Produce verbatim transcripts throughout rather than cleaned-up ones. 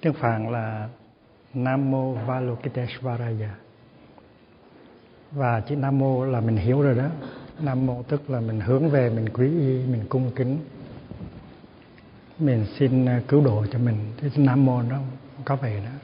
Tiếng Phạn là Nam Mô Avalokiteshvaraya. Và chữ Nam Mô là mình hiểu rồi đó. Nam Mô tức là mình hướng về, mình quý y, mình cung kính, mình xin cứu độ cho mình. Thế Nam Mô nó có vậy đó.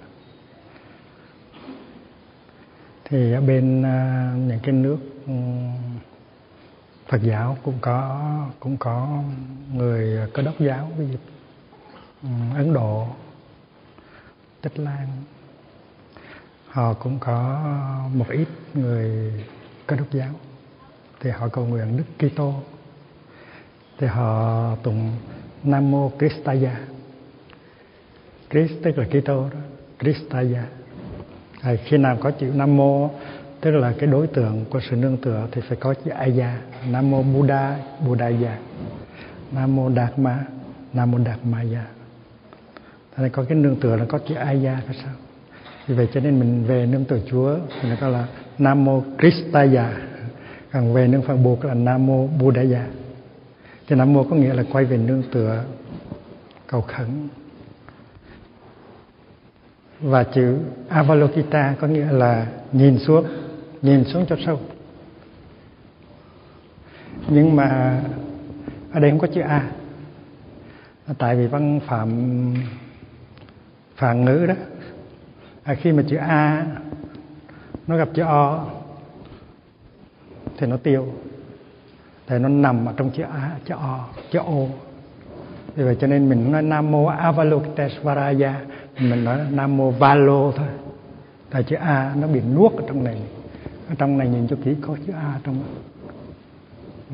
Thì ở bên uh, những cái nước um, Phật giáo cũng có cũng có người Cơ Đốc giáo, ví dụ um, Ấn Độ, Tích Lan, họ cũng có một ít người Cơ Đốc giáo, thì họ cầu nguyện Đức Kitô, thì họ tụng Nam Mô Christaya. Christ tức là Kitô đó, Christaya. À, khi nào có chữ Nam Mô tức là cái đối tượng của sự nương tựa thì phải có chữ Aya. Nam Mô Buddha, Buddhaya. Nam Mô Đạt Ma, Nam Mô Đạt Maya. Thế nên có cái nương tựa là có chữ Aya phải sao? Vì vậy cho nên mình về nương tựa Chúa thì nó có là Nam Mô Christaya. Còn về nương Phật buộc là Nam Mô Buddhaya. Thì Nam Mô có nghĩa là quay về nương tựa, cầu khẩn. Và chữ Avalokita có nghĩa là nhìn xuống, nhìn xuống cho sâu. Nhưng mà ở đây không có chữ A. Tại vì văn phạm Phạn ngữ đó, à, khi mà chữ A nó gặp chữ O thì nó tiêu, thì nó nằm ở trong chữ A, chữ O, chữ O. Vì vậy cho nên mình nói Nam Mô Avalokiteshvaraya, mình nói Nam Mô Valo thôi. Tại chữ A nó bị nuốt ở trong này. Ở trong này nhìn cho kỹ có chữ A trong đó. Ừ.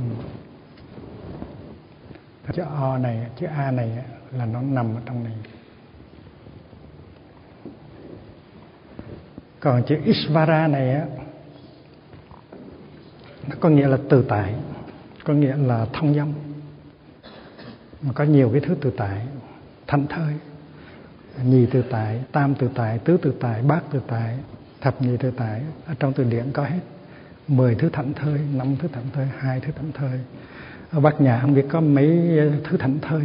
Chữ O này, chữ A này là nó nằm ở trong này. Còn chữ Ishvara này á, nó có nghĩa là tự tại, có nghĩa là thông dong. Mà có nhiều cái thứ tự tại, thảnh thơi, nhì tự tại, tam tự tại, tứ tự tại, bát tự tại, thập nhị tự tại. Ở trong từ điển có hết mười thứ thảnh thơi, năm thứ thảnh thơi, hai thứ thảnh thơi. Ở Bát Nhã không biết có mấy thứ thảnh thơi.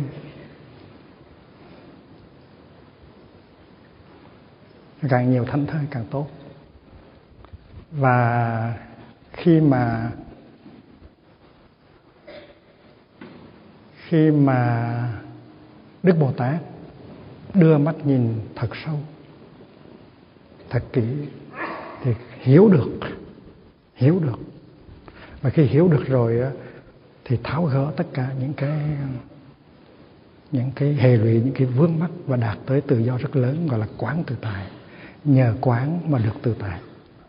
Càng nhiều thảnh thơi càng tốt. Và khi mà khi mà Đức Bồ Tát đưa mắt nhìn thật sâu, thật kỹ thì hiểu được, hiểu được. Và khi hiểu được rồi thì tháo gỡ tất cả những cái những cái hệ lụy, những cái vướng mắc và đạt tới tự do rất lớn, gọi là quán tự tại. Nhờ quán mà được tự tại.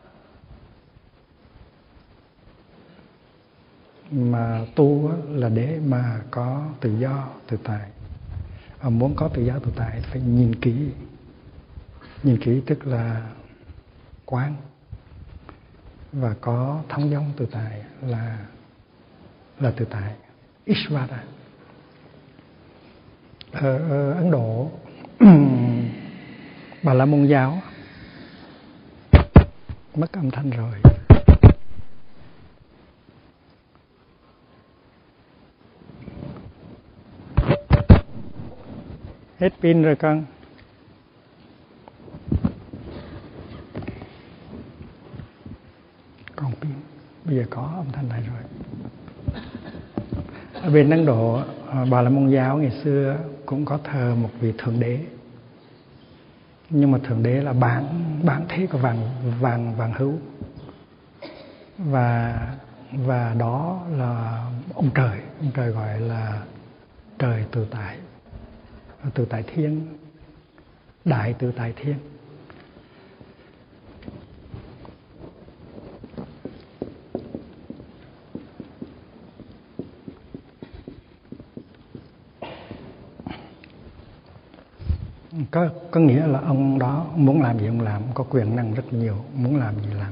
Mà tu là để mà có tự do tự tại. Và muốn có tự do tự tại phải nhìn kỹ. Nhìn kỹ tức là quán. Và có thông dong tự tại là là tự tại. Ishvara. Ở, ở Ấn Độ Bà La Môn giáo mất âm thanh rồi. Hết pin rồi con. Còn pin. Bây giờ có âm thanh lại rồi. Ở bên Ấn Độ, Bà La Môn giáo ngày xưa cũng có thờ một vị thượng đế. Nhưng mà thượng đế là bản bản thế của vạn vạn vạn hữu. Và và đó là ông trời, ông trời gọi là trời tự tại. Tự tại thiên, đại tự tại thiên. Có, có nghĩa là ông đó muốn làm gì ông làm, có quyền năng rất nhiều, muốn làm gì làm.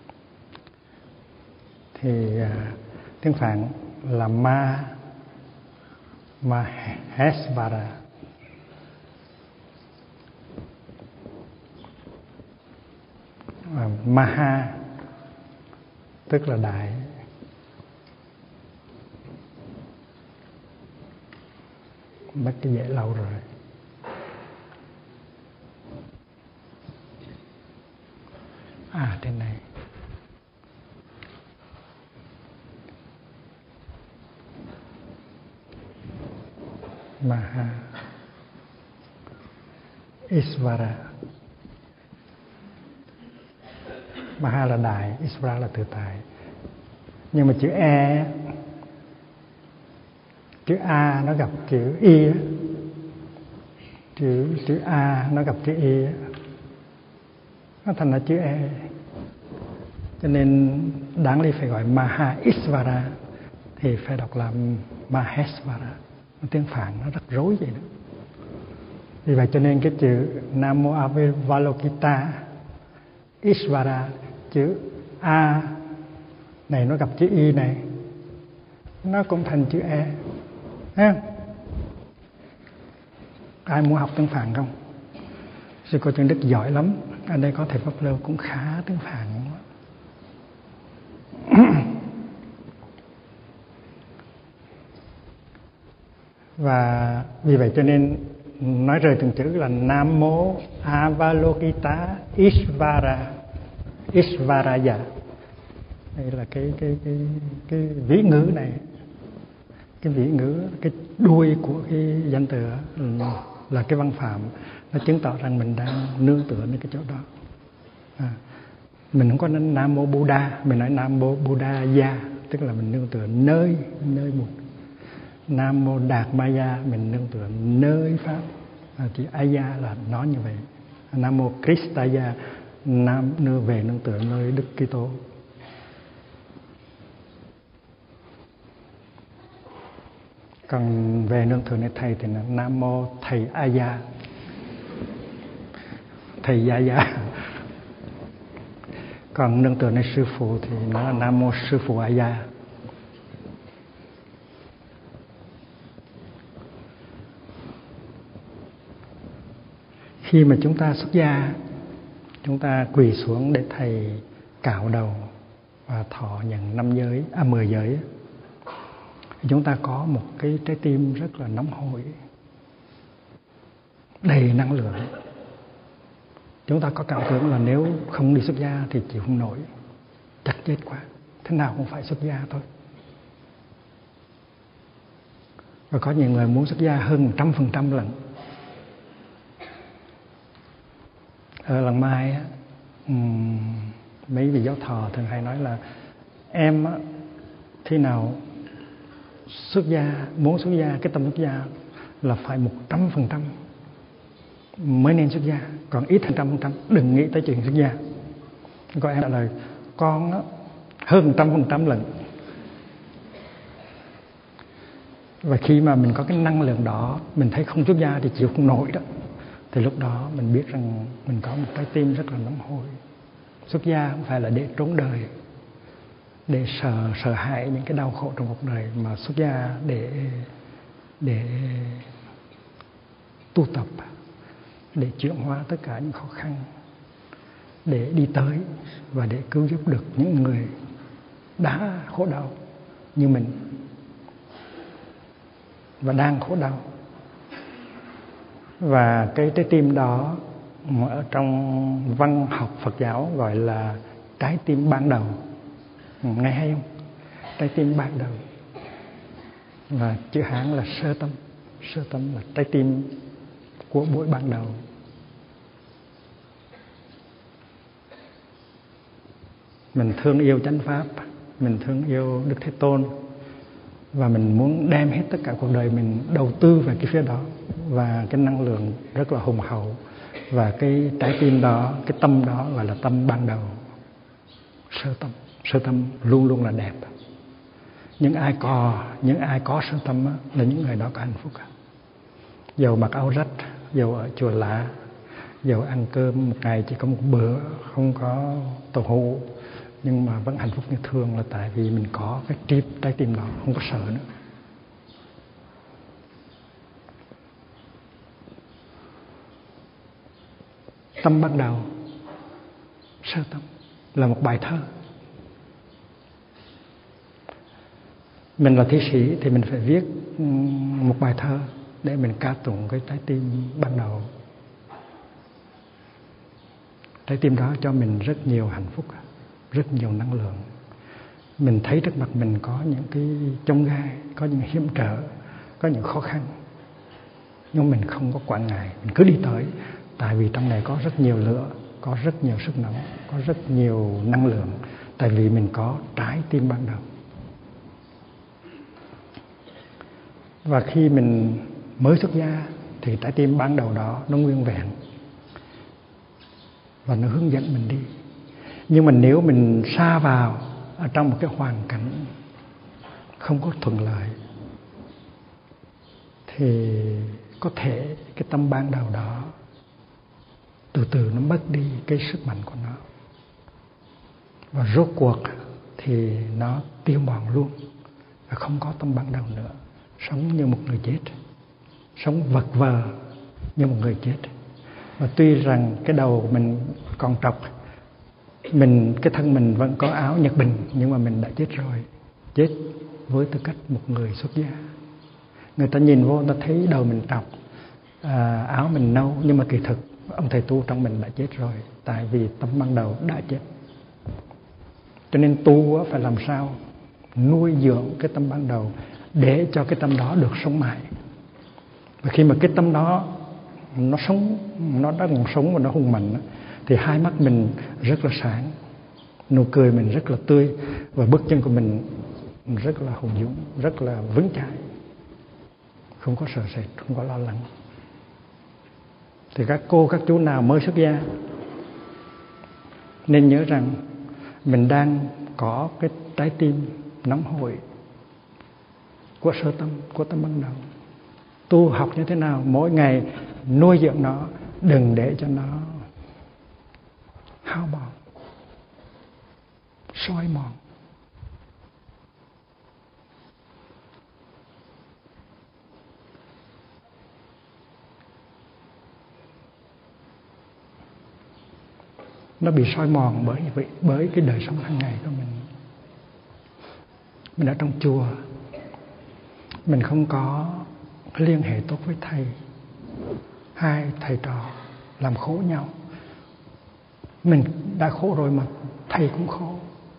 Thì à, tiếng Phạn là Ma Maheshvara. Maha tức là đại. Mất cái dễ lâu rồi. Maha Isvara. Maha là đại, Isvara là tự tại. Nhưng mà chữ E, chữ A nó gặp chữ Y á, chữ chữ A nó gặp chữ Y á, nó thành là chữ E. Cho nên đáng lý phải gọi Maha Isvara, thì phải đọc là Mahesvara. Tiếng Phạn nó rất rối vậy đó. Vì vậy cho nên cái chữ Nam Mô Avalokita Isvara, chữ A này nó gặp chữ Y này, nó cũng thành chữ E. Thấy không? Ai muốn học tiếng Phạn không? Sư cô Trần Đức giỏi lắm. Ở đây có thầy Pháp Lưu cũng khá tiếng Phạn. Và vì vậy cho nên nói rời từng chữ là Nam Mô Avalokita Isvara, Isvaraya. Đây là cái cái cái cái vĩ ngữ này, cái vĩ ngữ, cái đuôi của cái danh từ là cái văn phạm, nó chứng tỏ rằng mình đang nương tựa đến cái chỗ đó. À, mình không có nói Nam Mô Buddha, mình nói Nam Mô Buddhaya, tức là mình nương tựa nơi nơi một. Nam Mô Đạt Maya, mình nương tựa nơi pháp. À, chỉ Aya là nói như vậy. Nam Mô Kristaya, nam nương về nương tựa nơi Đức Kitô. Còn về nương tựa nơi thầy thì là Nam Mô Thầy Aya, thầy Yaya. Còn nương tựa nơi sư phụ thì nó là Nam Mô Sư Phụ Aya. Khi mà chúng ta xuất gia, chúng ta quỳ xuống để thầy cạo đầu và thọ nhận năm giới, à mười giới, chúng ta có một cái trái tim rất là nóng hổi, đầy năng lượng. Chúng ta có cảm tưởng là nếu không đi xuất gia thì chịu không nổi, chắc chết quá, thế nào cũng phải xuất gia thôi. Và có nhiều người muốn xuất gia hơn một trăm phần trăm lần. Ở Làng Mai á, um, mấy vị giáo thọ thường hay nói là em á, khi nào xuất gia, muốn xuất gia, cái tâm xuất gia là phải một trăm phần trăm mới nên xuất gia, còn ít hơn trăm phần trăm đừng nghĩ tới chuyện xuất gia. Có em trả lời con á, hơn một trăm phần trăm lần. Và khi mà mình có cái năng lượng đó, mình thấy không xuất gia thì chịu không nổi đó, thì lúc đó mình biết rằng mình có một trái tim rất là nóng hổi. Xuất gia không phải là để trốn đời, để sợ sợ hãi những cái đau khổ trong cuộc đời, mà xuất gia để để tu tập, để chuyển hóa tất cả những khó khăn, để đi tới và để cứu giúp được những người đã khổ đau như mình và đang khổ đau. Và cái trái tim đó ở trong văn học Phật giáo gọi là trái tim ban đầu. Nghe hay không? Trái tim ban đầu. Và chữ Hán là sơ tâm. Sơ tâm là trái tim của buổi ban đầu. Mình thương yêu chánh pháp, mình thương yêu Đức Thế Tôn, và mình muốn đem hết tất cả cuộc đời mình đầu tư về cái phía đó. Và cái năng lượng rất là hùng hậu. Và cái trái tim đó, cái tâm đó gọi là tâm ban đầu. Sơ tâm. Sơ tâm luôn luôn là đẹp. Những ai có, những ai có sơ tâm á, là những người đó có hạnh phúc. Dầu mặc áo rách, dầu ở chùa lạ, dầu ăn cơm một ngày chỉ có một bữa, không có tàu hũ, nhưng mà vẫn hạnh phúc như thường là tại vì mình có cái tim, trái tim đó, không có sợ nữa. Tâm ban đầu, sơ tâm là một bài thơ. Mình là thi sĩ thì mình phải viết một bài thơ để mình ca tụng cái trái tim ban đầu. Trái tim đó cho mình rất nhiều hạnh phúc, rất nhiều năng lượng. Mình thấy trước mặt mình có những cái chông gai, có những hiểm trở, có những khó khăn, Nhưng mình không có quản ngại, mình cứ đi tới. Tại vì trong này có rất nhiều lửa, có rất nhiều sức nóng, có rất nhiều năng lượng. Tại vì mình có trái tim ban đầu. Và khi mình mới xuất gia thì trái tim ban đầu đó nó nguyên vẹn và nó hướng dẫn mình đi. Nhưng mà nếu mình sa vào ở trong một cái hoàn cảnh không có thuận lợi thì có thể cái tâm ban đầu đó từ từ nó mất đi cái sức mạnh của nó, và rốt cuộc thì nó tiêu mòn luôn và không có tâm ban đầu nữa, sống như một người chết, sống vật vờ như một người chết. Và tuy rằng cái đầu mình còn trọc, mình cái thân mình vẫn có áo nhật bình, nhưng mà mình đã chết rồi, chết với tư cách một người xuất gia. Người ta nhìn vô, người ta thấy đầu mình trọc, à, áo mình nâu, nhưng mà kỳ thực ông thầy tu trong mình đã chết rồi, tại vì tâm ban đầu đã chết. Cho nên tu phải làm sao nuôi dưỡng cái tâm ban đầu để cho cái tâm đó được sống mãi. Và khi mà cái tâm đó nó sống, nó đã còn sống và nó hùng mạnh, thì hai mắt mình rất là sáng, nụ cười mình rất là tươi, và bước chân của mình rất là hùng dũng, rất là vững chãi, không có sợ sệt, không có lo lắng. Thì các cô, các chú nào mới xuất gia nên nhớ rằng mình đang có cái trái tim nóng hổi của sơ tâm, của tâm ban đầu. Tu học như thế nào? Mỗi ngày nuôi dưỡng nó, đừng để cho nó hao mòn, soi mòn. Nó bị soi mòn bởi vậy, bởi cái đời sống hàng ngày của mình. Mình ở trong chùa, mình không có liên hệ tốt với thầy, hai thầy trò làm khổ nhau. Mình đã khổ rồi mà thầy cũng khổ,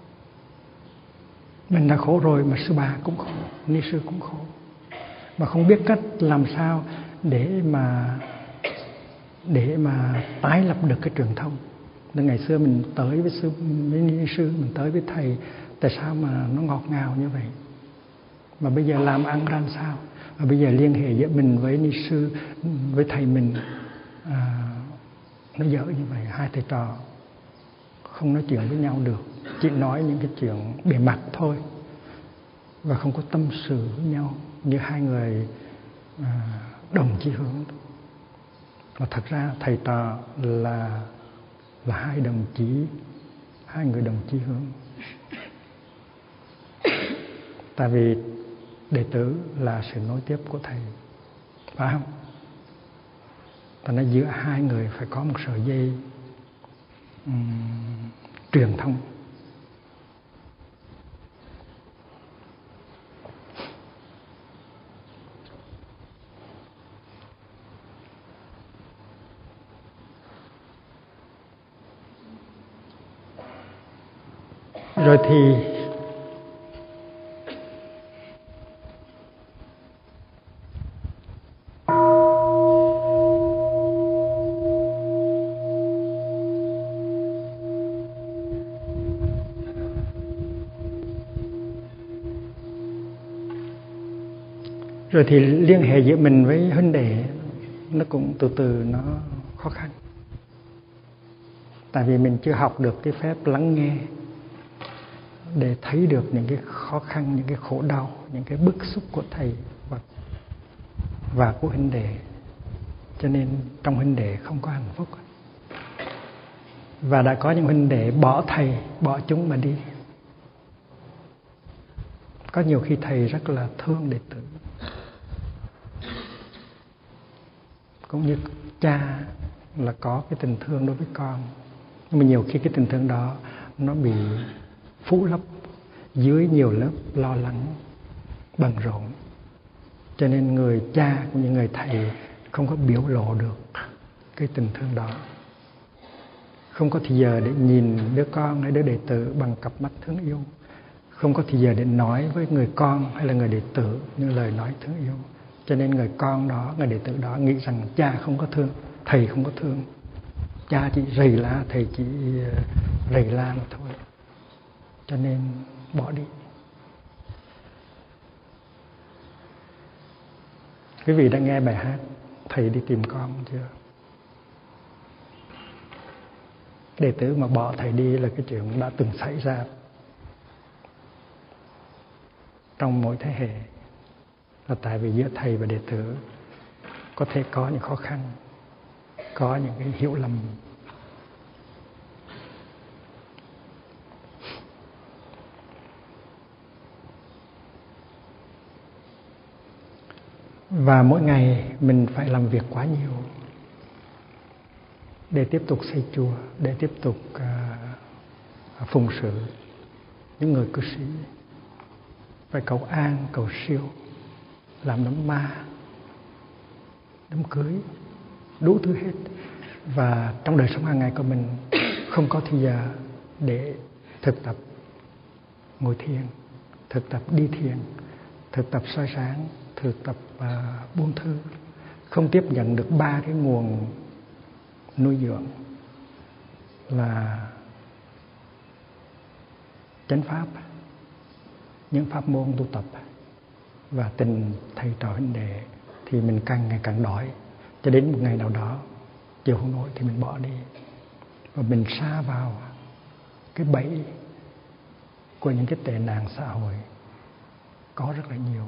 mình đã khổ rồi mà sư bà cũng khổ, ni sư cũng khổ, mà không biết cách làm sao để mà để mà tái lập được cái truyền thông. Nên ngày xưa mình tới với sư, với ni sư, mình tới với thầy, tại sao mà nó ngọt ngào như vậy? Mà bây giờ làm ăn ra sao? Và bây giờ liên hệ giữa mình với ni sư, với thầy mình, à, nó dở như vậy. Hai thầy trò không nói chuyện với nhau được, chỉ nói những cái chuyện bề mặt thôi, và không có tâm sự với nhau như hai người à, đồng chí hướng. Và thật ra thầy trò là là hai đồng chí, hai người đồng chí hướng. Tại vì đệ tử là sự nối tiếp của thầy, phải không? Thành ra giữa hai người phải có một sợi dây um, truyền thông. Rồi thì Rồi thì liên hệ giữa mình với huynh đệ nó cũng từ từ nó khó khăn. Tại vì mình chưa học được cái phép lắng nghe để thấy được những cái khó khăn, những cái khổ đau, những cái bức xúc của thầy và, và của huynh đệ. Cho nên trong huynh đệ không có hạnh phúc. Và đã có những huynh đệ bỏ thầy, bỏ chúng mà đi. Có nhiều khi thầy rất là thương đệ tử, cũng như cha là có cái tình thương đối với con. Nhưng mà nhiều khi cái tình thương đó nó bị phủ lấp dưới nhiều lớp lo lắng, bận rộn. Cho nên người cha cũng như người thầy không có biểu lộ được cái tình thương đó, không có thì giờ để nhìn đứa con hay đứa đệ tử bằng cặp mắt thương yêu, không có thì giờ để nói với người con hay là người đệ tử những lời nói thương yêu. Cho nên người con đó, người đệ tử đó nghĩ rằng cha không có thương, thầy không có thương. Cha chỉ rầy la, thầy chỉ rầy la mà thôi. Cho nên bỏ đi. Quý vị đã nghe bài hát Thầy đi tìm con chưa? Đệ tử mà bỏ thầy đi là cái chuyện đã từng xảy ra trong mỗi thế hệ. Là tại vì giữa thầy và đệ tử có thể có những khó khăn, có những cái hiểu lầm. Và mỗi ngày mình phải làm việc quá nhiều để tiếp tục xây chùa, để tiếp tục uh, phụng sự những người cư sĩ. Phải cầu an, cầu siêu, làm đám ma, đám cưới, đủ thứ hết. Và trong đời sống hàng ngày của mình không có thời giờ để thực tập ngồi thiền, thực tập đi thiền, thực tập soi sáng, thực tập uh, buông thư. Không tiếp nhận được ba cái nguồn nuôi dưỡng là chánh pháp, những pháp môn tu tập và tình thầy trò huynh đệ, thì mình càng ngày càng đói. Cho đến một ngày nào đó chịu không nổi thì mình bỏ đi, và mình sa vào cái bẫy của những cái tệ nạn xã hội có rất là nhiều.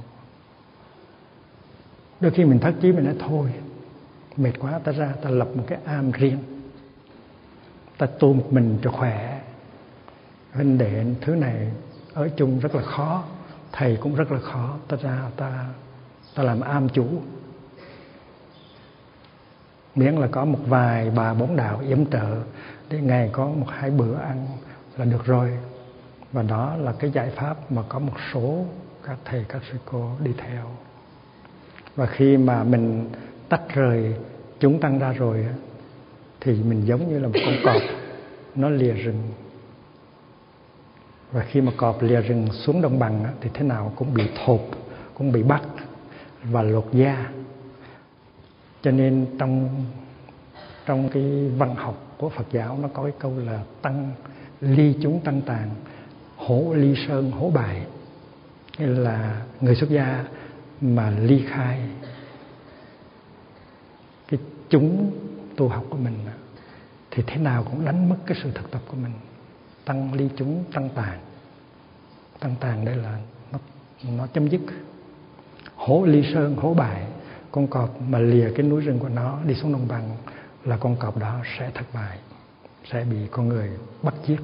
Đôi khi mình thất chí, mình nói thôi mệt quá, ta ra ta lập một cái am riêng, ta tu một mình cho khỏe. Huynh đệ thứ này ở chung rất là khó, thầy cũng rất là khó, ta ra ta ta làm am chủ, miễn là có một vài bà bốn đạo yểm trợ để ngày có một hai bữa ăn là được rồi. Và đó là cái giải pháp mà có một số các thầy các sư cô đi theo. Và khi mà mình tách rời chúng tăng ra rồi thì mình giống như là một con cọp nó lìa rừng. Và khi mà cọp lìa rừng xuống đồng bằng thì thế nào cũng bị thộp, cũng bị bắt và lột da. Cho nên trong trong cái văn học của Phật giáo nó có cái câu là tăng ly chúng tăng tàn, hổ ly sơn hổ bài. Nghĩa là người xuất gia mà ly khai cái chúng tu học của mình thì thế nào cũng đánh mất cái sự thực tập của mình. Tăng ly chúng tăng tàn. Tăng tàn đây là nó, nó chấm dứt. Hổ ly sơn hổ bài, con cọp mà lìa cái núi rừng của nó đi xuống đồng bằng là con cọp đó sẽ thất bại, sẽ bị con người bắt giết.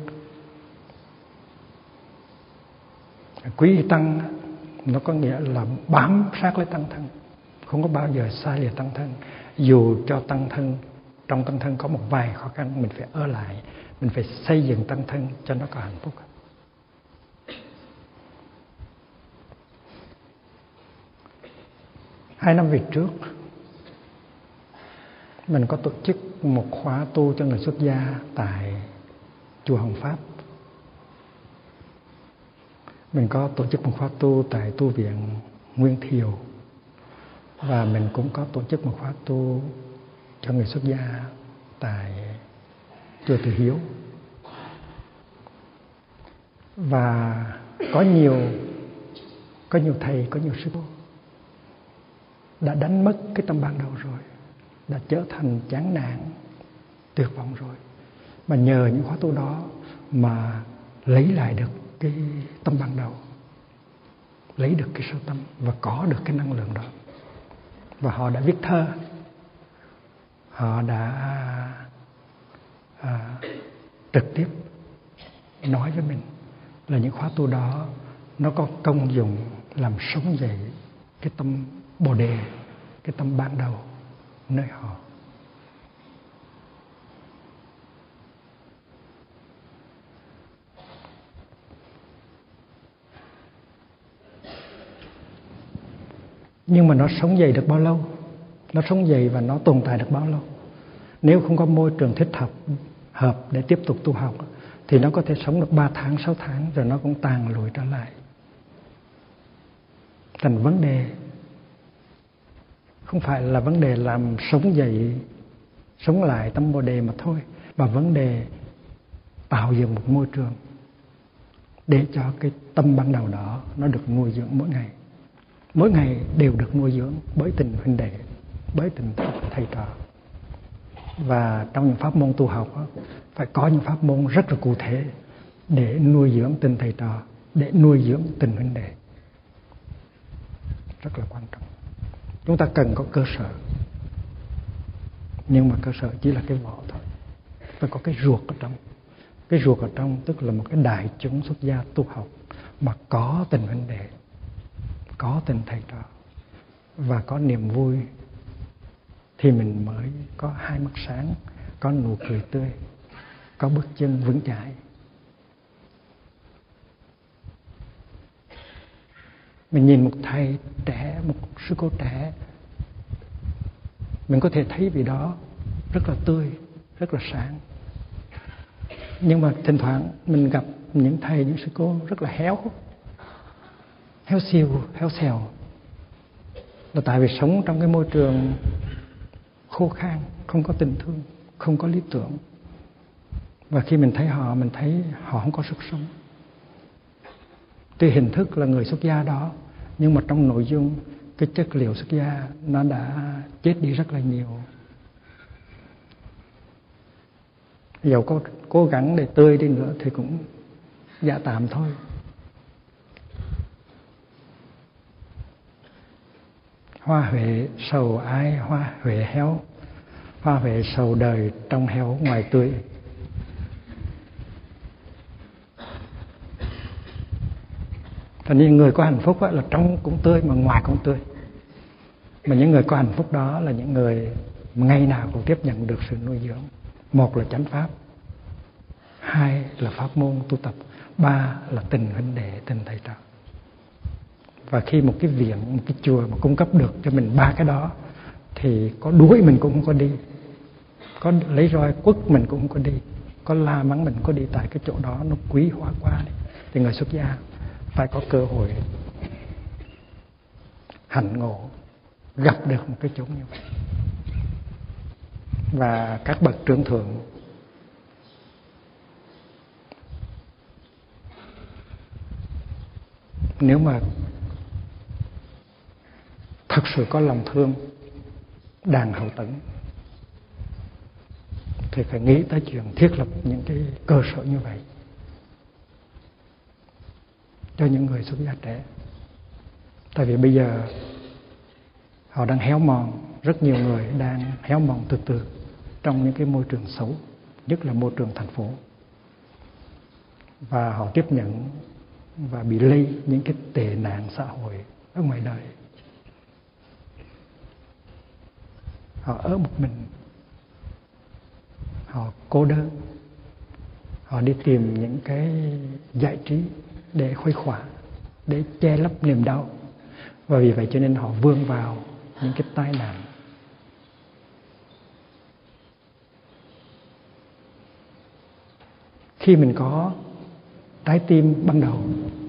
Quý y tăng nó có nghĩa là bám sát lấy tăng thân, không có bao giờ xa lìa tăng thân. Dù cho tăng thân, trong tăng thân có một vài khó khăn, mình phải ở lại, mình phải xây dựng tăng thân cho nó có hạnh phúc. Hai năm về trước, mình có tổ chức một khóa tu cho người xuất gia tại chùa Hồng Pháp. Mình có tổ chức một khóa tu tại tu viện Nguyên Thiều. Và mình cũng có tổ chức một khóa tu cho người xuất gia tại chùa Từ Hiếu. Và có nhiều có nhiều thầy, có nhiều sư cô đã đánh mất cái tâm ban đầu rồi, đã trở thành chán nản, tuyệt vọng rồi. Mà nhờ những khóa tu đó mà lấy lại được cái tâm ban đầu, lấy được cái sâu tâm và có được cái năng lượng đó. Và họ đã viết thơ, họ đã à, trực tiếp nói với mình là những khóa tu đó nó có công dụng làm sống dậy cái tâm Bồ Đề, cái tâm ban đầu nơi họ. Nhưng mà nó sống dậy được bao lâu? Nó sống dậy và nó tồn tại được bao lâu? Nếu không có môi trường thích hợp hợp để tiếp tục tu học thì nó có thể sống được ba tháng, sáu tháng rồi nó cũng tàn lụi trở lại. Thành vấn đề không phải là vấn đề làm sống dậy, sống lại tâm Bồ Đề mà thôi, mà vấn đề tạo dựng một môi trường để cho cái tâm ban đầu đó nó được nuôi dưỡng mỗi ngày. Mỗi ngày đều được nuôi dưỡng bởi tình huynh đệ, bởi tình thầy trò. Và trong những pháp môn tu học đó, phải có những pháp môn rất là cụ thể để nuôi dưỡng tình thầy trò, để nuôi dưỡng tình huynh đệ. Rất là quan trọng. Chúng ta cần có cơ sở, nhưng mà cơ sở chỉ là cái vỏ thôi. Phải có cái ruột ở trong. Cái ruột ở trong tức là một cái đại chúng xuất gia tu học mà có tình huynh đệ, có tình thầy trò và có niềm vui, thì mình mới có hai mắt sáng, có nụ cười tươi, có bước chân vững chãi. Mình nhìn một thầy trẻ, một sư cô trẻ, mình có thể thấy vị đó rất là tươi, rất là sáng. Nhưng mà thỉnh thoảng mình gặp những thầy, những sư cô rất là héo, héo xiu, héo xèo. Là tại vì sống trong cái môi trường khô khan, không có tình thương, không có lý tưởng. Và khi mình thấy họ, mình thấy họ không có sức sống. Tuy hình thức là người xuất gia đó, nhưng mà trong nội dung, cái chất liệu xuất gia nó đã chết đi rất là nhiều. Dẫu có cố gắng để tươi đi nữa thì cũng dạ tạm thôi. Hoa huệ sầu ai, hoa huệ héo. Hoa huệ sầu đời trong héo ngoài tươi. Thành những người có hạnh phúc là trong cũng tươi mà ngoài cũng tươi. Mà những người có hạnh phúc đó là những người ngày nào cũng tiếp nhận được sự nuôi dưỡng. Một là chánh pháp, hai là pháp môn tu tập, ba là tình huynh đệ, tình thầy trò. Và khi một cái viện, một cái chùa mà cung cấp được cho mình ba cái đó, thì có đuổi mình cũng không có đi, có lấy roi quất mình cũng không có đi, có la mắng mình có đi, tại cái chỗ đó nó quý hóa quá. Thì người xuất gia phải có cơ hội hạnh ngộ, gặp được một cái chỗ như vậy. Và các bậc trưởng thượng nếu mà thật sự có lòng thương đàn hậu tấn thì phải nghĩ tới chuyện thiết lập những cái cơ sở như vậy cho những người xuất gia trẻ. Tại vì bây giờ họ đang héo mòn, rất nhiều người đang héo mòn từ từ trong những cái môi trường xấu, nhất là môi trường thành phố. Và họ tiếp nhận và bị lây những cái tệ nạn xã hội ở ngoài đời. Họ ở một mình, họ cô đơn, họ đi tìm những cái giải trí để khuây khỏa, để che lấp niềm đau. Và vì vậy cho nên họ vươn vào những cái tai nạn. Khi mình có trái tim ban đầu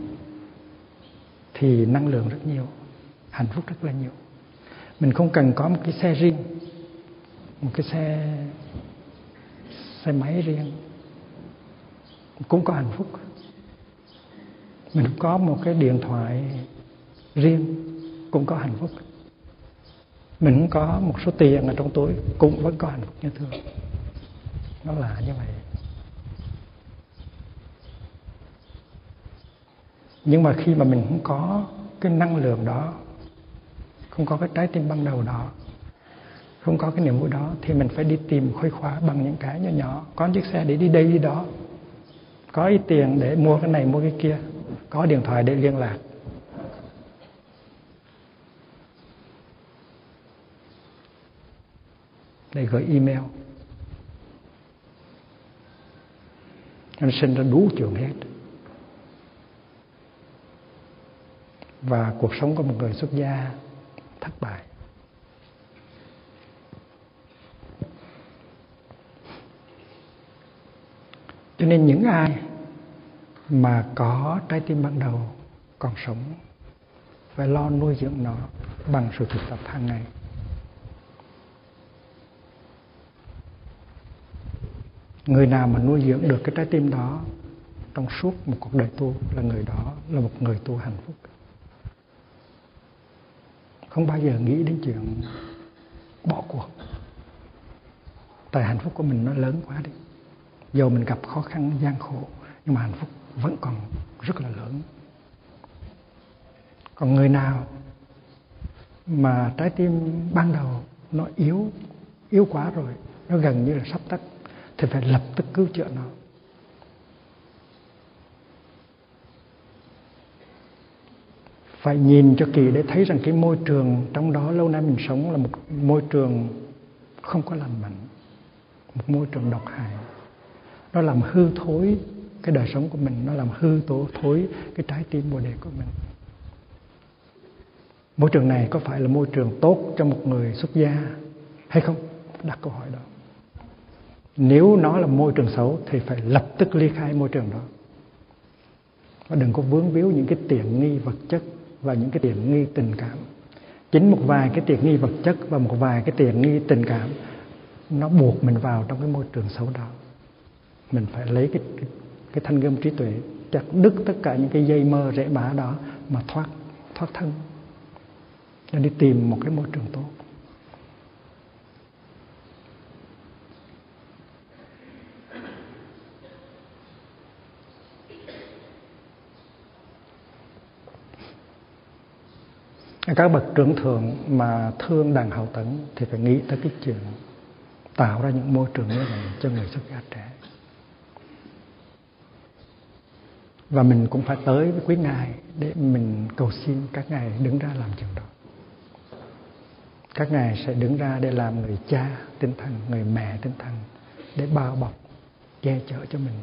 thì năng lượng rất nhiều, hạnh phúc rất là nhiều. Mình không cần có một cái xe riêng, một cái xe xe máy riêng cũng có hạnh phúc. Mình không có một cái điện thoại riêng cũng có hạnh phúc. Mình không có một số tiền ở trong túi cũng vẫn có hạnh phúc như thường. Nó là như vậy. Nhưng mà khi mà mình không có cái năng lượng đó, không có cái trái tim ban đầu đó, không có cái niềm vui đó, thì mình phải đi tìm khuây khỏa bằng những cái nhỏ nhỏ. Có chiếc xe để đi đây đi đó, có ít tiền để mua cái này mua cái kia, có điện thoại để liên lạc. Để gửi email. Anh sinh ra đủ chuyện hết. Và cuộc sống của một người xuất gia thất bại. Cho nên những ai mà có trái tim ban đầu còn sống phải lo nuôi dưỡng nó bằng sự thực tập hàng ngày. Người nào mà nuôi dưỡng được cái trái tim đó trong suốt một cuộc đời tu là người đó là một người tu hạnh phúc. Không bao giờ nghĩ đến chuyện bỏ cuộc. Tại hạnh phúc của mình nó lớn quá đi. Dù mình gặp khó khăn, gian khổ, nhưng mà hạnh phúc vẫn còn rất là lớn. Còn người nào mà trái tim ban đầu nó yếu, yếu quá rồi, nó gần như là sắp tắt, thì phải lập tức cứu chữa nó. Phải nhìn cho kỳ để thấy rằng cái môi trường trong đó lâu nay mình sống là một môi trường không có lành mạnh, một môi trường độc hại. Nó làm hư thối cái đời sống của mình, nó làm hư tổ thối cái trái tim bồ đề của mình. Môi trường này có phải là môi trường tốt cho một người xuất gia hay không? Đặt câu hỏi đó. Nếu nó là môi trường xấu thì phải lập tức ly khai môi trường đó. Và đừng có vướng víu những cái tiện nghi vật chất và những cái tiện nghi tình cảm. Chính một vài cái tiện nghi vật chất và một vài cái tiện nghi tình cảm nó buộc mình vào trong cái môi trường xấu đó. Mình phải lấy cái, cái, cái thanh gươm trí tuệ chặt đứt tất cả những cái dây mơ rễ bả đó mà thoát, thoát thân. Nên đi tìm một cái môi trường tốt. Các bậc trưởng thượng mà thương đàn hậu tấn thì phải nghĩ tới cái chuyện tạo ra những môi trường như vậy cho người xuất gia trẻ. Và mình cũng phải tới với quý ngài để mình cầu xin các ngài đứng ra làm chuyện đó. Các ngài sẽ đứng ra để làm người cha tinh thần, người mẹ tinh thần, để bao bọc, che chở cho mình.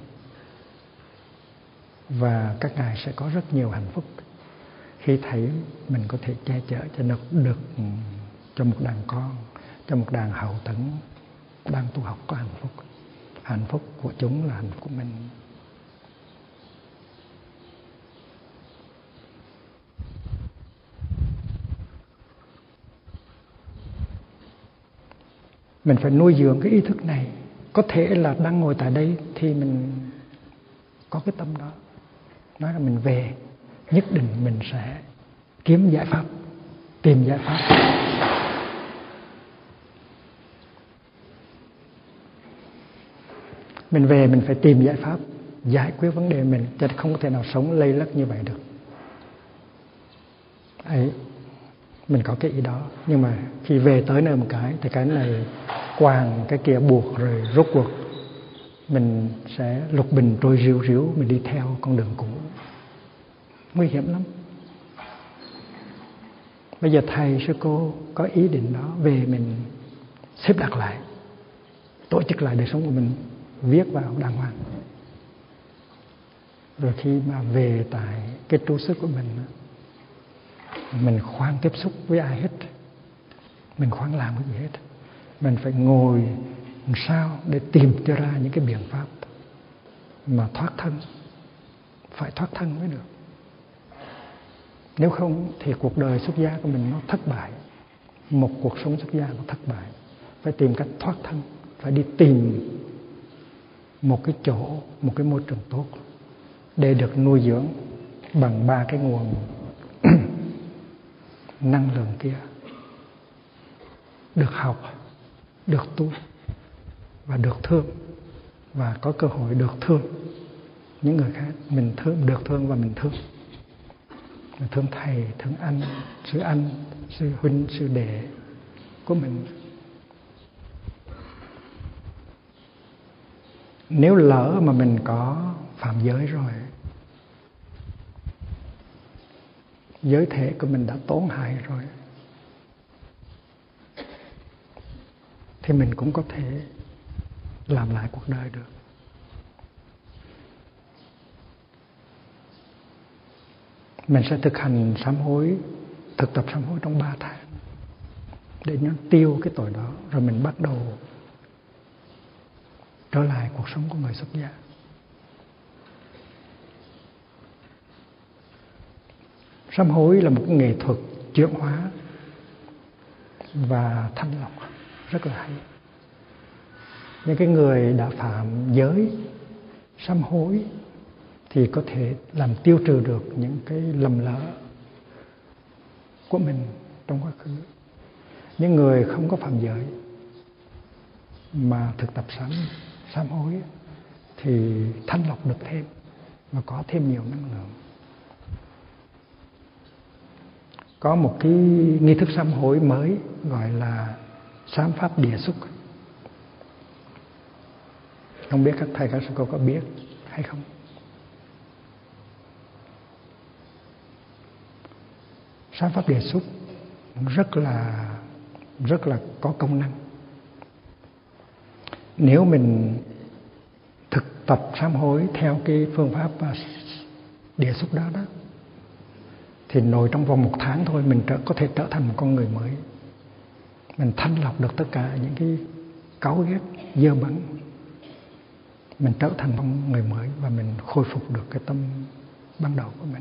Và các ngài sẽ có rất nhiều hạnh phúc khi thấy mình có thể che chở cho được, được cho một đàn con, cho một đàn hậu tấn đang tu học có hạnh phúc. Hạnh phúc của chúng là hạnh phúc của mình. Mình phải nuôi dưỡng cái ý thức này. Có thể là đang ngồi tại đây thì mình có cái tâm đó, nói là mình về nhất định mình sẽ kiếm giải pháp, tìm giải pháp. Mình về mình phải tìm giải pháp giải quyết vấn đề mình, chứ không có thể nào sống lây lất như vậy được. Ấy, mình có cái ý đó, nhưng mà khi về tới nơi một cái thì cái này quàng, cái kia buộc, rồi rốt cuộc mình sẽ lục bình trôi ríu ríu, mình đi theo con đường cũ, nguy hiểm lắm. Bây giờ thầy sư cô có ý định đó, về mình xếp đặt lại, tổ chức lại đời sống của mình, viết vào đàng hoàng. Rồi khi mà về tại cái trú xứ của mình, mình khoan tiếp xúc với ai hết, mình khoan làm cái gì hết. Mình phải ngồi làm sao để tìm cho ra những cái biện pháp mà thoát thân. Phải thoát thân mới được. Nếu không thì cuộc đời xuất gia của mình nó thất bại. Một cuộc sống xuất gia nó thất bại. Phải tìm cách thoát thân, phải đi tìm một cái chỗ, một cái môi trường tốt để được nuôi dưỡng bằng ba cái nguồn năng lượng kia. Được học, được tu và được thương, và có cơ hội được thương những người khác. Mình thương, được thương và mình thương. Mình thương thầy, thương anh, sư anh, sư huynh, sư đệ của mình. Nếu lỡ mà mình có phạm giới rồi, giới thể của mình đã tổn hại rồi, thì mình cũng có thể làm lại cuộc đời được. Mình sẽ thực hành sám hối, thực tập sám hối trong ba tháng để nó tiêu cái tội đó, rồi mình bắt đầu trở lại cuộc sống của người xuất gia. Sám hối là một nghệ thuật chuyển hóa và thanh lọc rất là hay. những cái người đã phạm giới sám hối thì có thể làm tiêu trừ được những cái lầm lỡ của mình trong quá khứ. Những người không có phạm giới mà thực tập sám sám hối thì thanh lọc được thêm và có thêm nhiều năng lượng. Có một cái nghi thức sám hối mới gọi là sám pháp địa xúc. Không biết các thầy các sư cô có biết hay không? Sám pháp địa xúc rất là rất là có công năng. Nếu mình thực tập sám hối theo cái phương pháp địa xúc đó đó thì nội trong vòng một tháng thôi mình trở, có thể trở thành một con người mới. Mình thanh lọc được tất cả những cái cáu ghét dơ bẩn. Mình trở thành con người mới và mình khôi phục được cái tâm ban đầu của mình.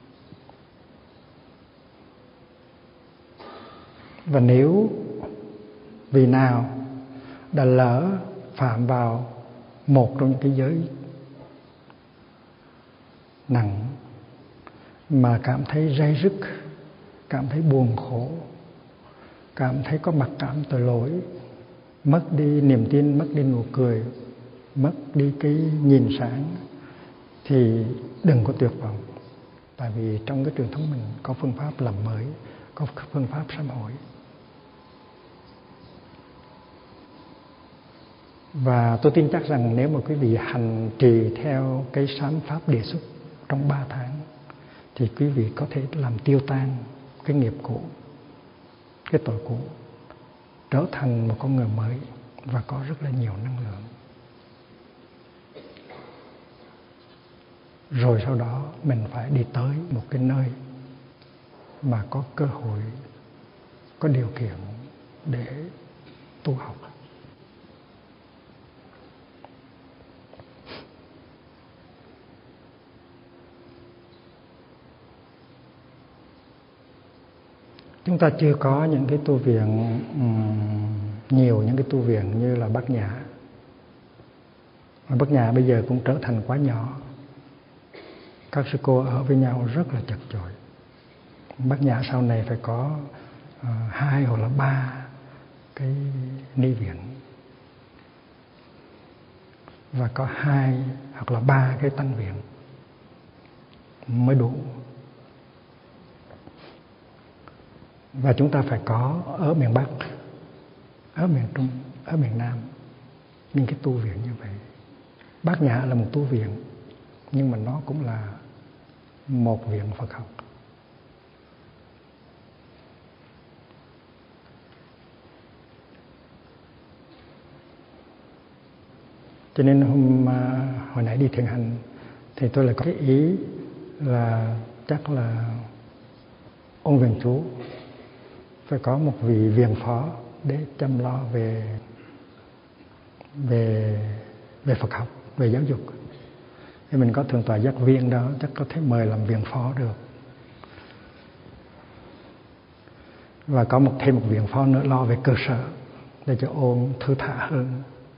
Và nếu vì nào đã lỡ phạm vào một trong những cái giới nặng mà cảm thấy day dứt, cảm thấy buồn khổ, cảm thấy có mặc cảm tội lỗi, mất đi niềm tin, mất đi nụ cười, mất đi cái nhìn sáng, thì đừng có tuyệt vọng. Tại vì trong cái truyền thống mình có phương pháp làm mới, có phương pháp sám hối. Và tôi tin chắc rằng nếu mà quý vị hành trì theo cái sám pháp địa xúc trong ba tháng thì quý vị có thể làm tiêu tan cái nghiệp cũ, cái tội cũ, trở thành một con người mới và có rất là nhiều năng lượng. Rồi sau đó mình phải đi tới một cái nơi mà có cơ hội, có điều kiện để tu học. Chúng ta chưa có những cái tu viện, um, nhiều những cái tu viện như là Bát Nhã. Mà Bát Nhã bây giờ cũng trở thành quá nhỏ. Các sư cô ở với nhau rất là chật chội. Bát Nhã sau này phải có uh, hai hoặc là ba cái ni viện. Và có hai hoặc là ba cái tăng viện mới đủ. Và chúng ta phải có ở miền Bắc, ở miền Trung, ở miền Nam những cái tu viện như vậy. Bát Nhã là một tu viện, nhưng mà nó cũng là một viện Phật học. Cho nên hôm hồi nãy đi thiền hành thì tôi lại có cái ý là chắc là ông viện chú phải có một vị viện phó để chăm lo về về về Phật học, về giáo dục. Thì mình có thượng tọa giác viên đó, chắc có thể mời làm viện phó được. Và có một thêm một viện phó nữa lo về cơ sở để cho ôn thư thả hơn.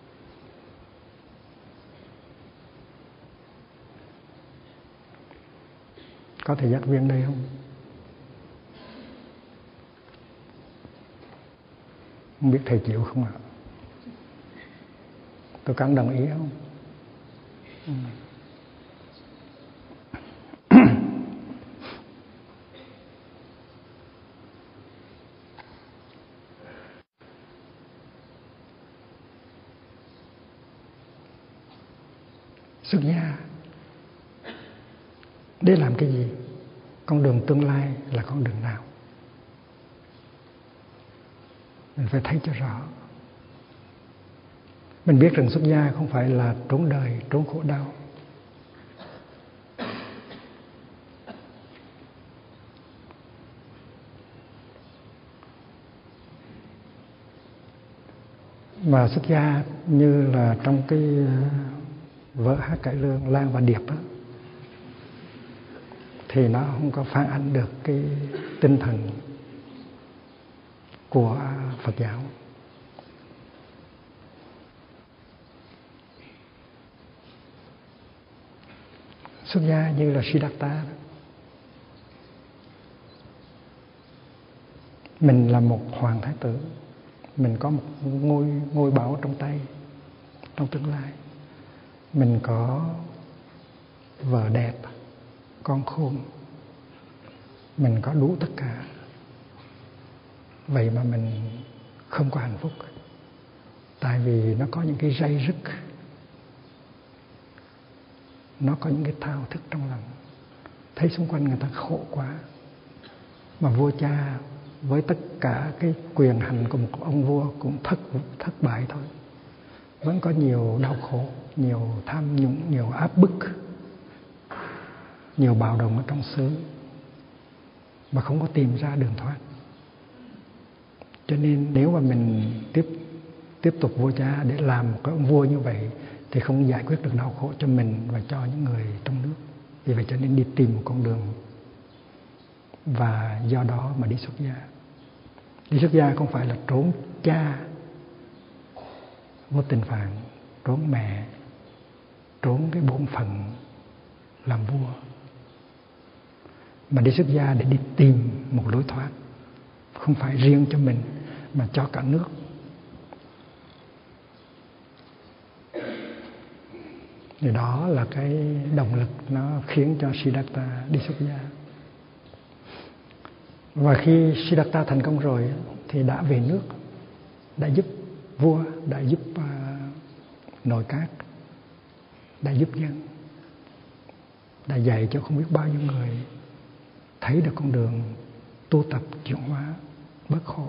Có thể giác viên đây không? Không biết thầy chịu không ạ? Tôi cảm đồng ý không? Ừ. Xuất gia để làm cái gì? Con đường tương lai là con đường nào? Mình phải thấy cho rõ. Mình biết rằng xuất gia không phải là trốn đời, trốn khổ đau. Mà xuất gia như là trong cái vở hát cải lương Lan và Điệp đó, thì nó không có phản ánh được cái tinh thần của Phật giáo. xuất gia như là Siddhartha. Mình là một hoàng thái tử, mình có một ngôi ngôi báu trong tay trong tương lai. Mình có vợ đẹp, con khôn, mình có đủ tất cả. Vậy mà mình không có hạnh phúc, tại vì nó có những cái dây rứt, nó có những cái thao thức trong lòng. Thấy xung quanh người ta khổ quá, mà vua cha với tất cả cái quyền hành của một ông vua cũng thất thất bại thôi. Vẫn có nhiều đau khổ, nhiều tham nhũng, nhiều áp bức, nhiều bạo động ở trong xứ, mà không có tìm ra đường thoát. Cho nên nếu mà mình tiếp tiếp tục vua cha để làm một cái ông vua như vậy thì không giải quyết được đau khổ cho mình và cho những người trong nước. Vì vậy cho nên đi tìm một con đường, và do đó mà đi xuất gia. Đi xuất gia không phải là trốn cha vô tình phạn, trốn mẹ, trốn cái bổn phận làm vua, mà đi xuất gia để đi tìm một lối thoát, không phải riêng cho mình mà cho cả nước. Thì đó là cái động lực nó khiến cho Siddhartha đi xuất gia. Và khi Siddhartha thành công rồi thì đã về nước, đã giúp vua, đã giúp uh, nội các, đã giúp dân, đã dạy cho không biết bao nhiêu người thấy được con đường tu tập chuyển hóa bớt khổ.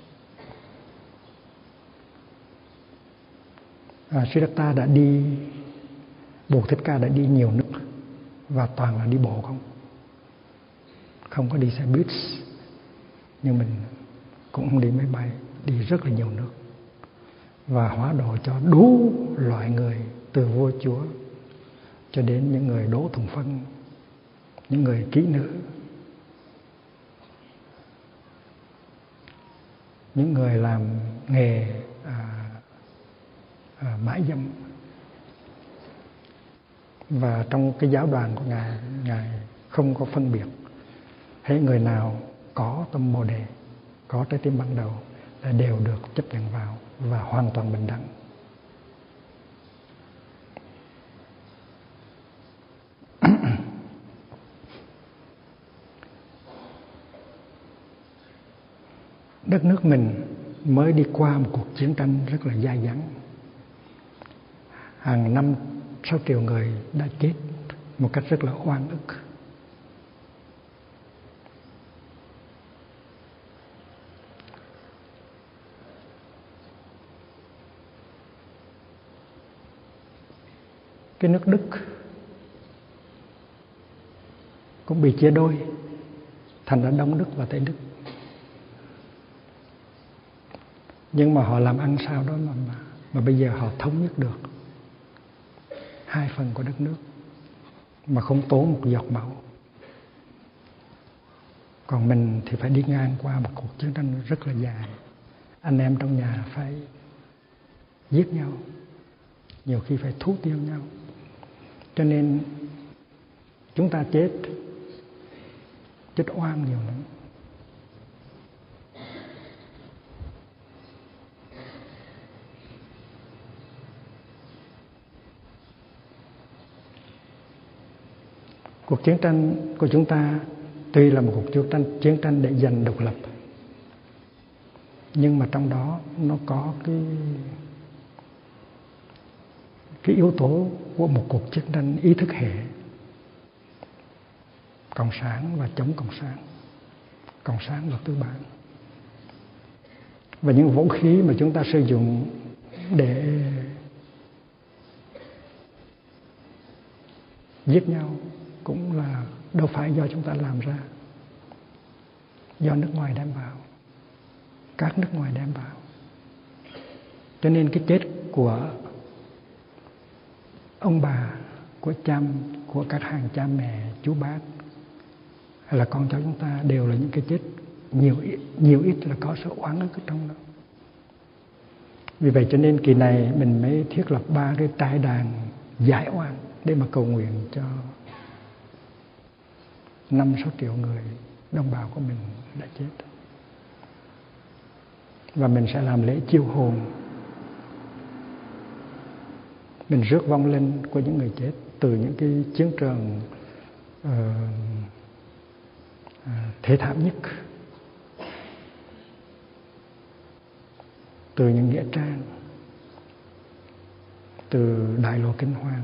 À, Siddhartha đã đi, Bụt Thích Ca đã đi nhiều nước và toàn là đi bộ không, không có đi xe buýt, nhưng mình cũng không đi máy bay, đi rất là nhiều nước và hóa độ cho đủ loại người, từ vua chúa cho đến những người đỗ thùng phân, những người kỹ nữ, những người làm nghề à, à, mãi dâm. Và trong cái giáo đoàn của Ngài, Ngài không có phân biệt. Hễ người nào có tâm Bồ Đề, có trái tim ban đầu là đều được chấp nhận vào và hoàn toàn bình đẳng. Đất nước mình mới đi qua một cuộc chiến tranh rất là dai dẳng. Hàng năm sáu triệu người đã chết một cách rất là oan ức. Cái nước Đức cũng bị chia đôi, thành ra Đông Đức và Tây Đức. Nhưng mà họ làm ăn sao đó mà, mà, mà bây giờ họ thống nhất được hai phần của đất nước mà không tốn một giọt máu. Còn mình thì phải đi ngang qua một cuộc chiến tranh rất là dài. Anh em trong nhà phải giết nhau, nhiều khi phải thú tiêu nhau. Cho nên chúng ta chết, chết oan nhiều lắm. Cuộc chiến tranh của chúng ta tuy là một cuộc chiến tranh, chiến tranh để giành độc lập, nhưng mà trong đó nó có cái cái yếu tố của một cuộc chiến tranh ý thức hệ, cộng sản và chống cộng sản, cộng sản và tư bản. Và những vũ khí mà chúng ta sử dụng để giết nhau cũng là đâu phải do chúng ta làm ra, do nước ngoài đem vào, các nước ngoài đem vào. Cho nên cái chết của ông bà, của cha, của các hàng cha mẹ, chú bác hay là con cháu chúng ta đều là những cái chết nhiều nhiều ít là có sự oán ức ở trong đó. Vì vậy cho nên kỳ này mình mới thiết lập ba cái trại đàn giải oan để mà cầu nguyện cho năm sáu triệu người đồng bào của mình đã chết. Và mình sẽ làm lễ chiêu hồn, mình rước vong linh của những người chết từ những cái chiến trường uh, uh, thế thảm nhất, từ những nghĩa trang, từ đại lộ kinh hoàng.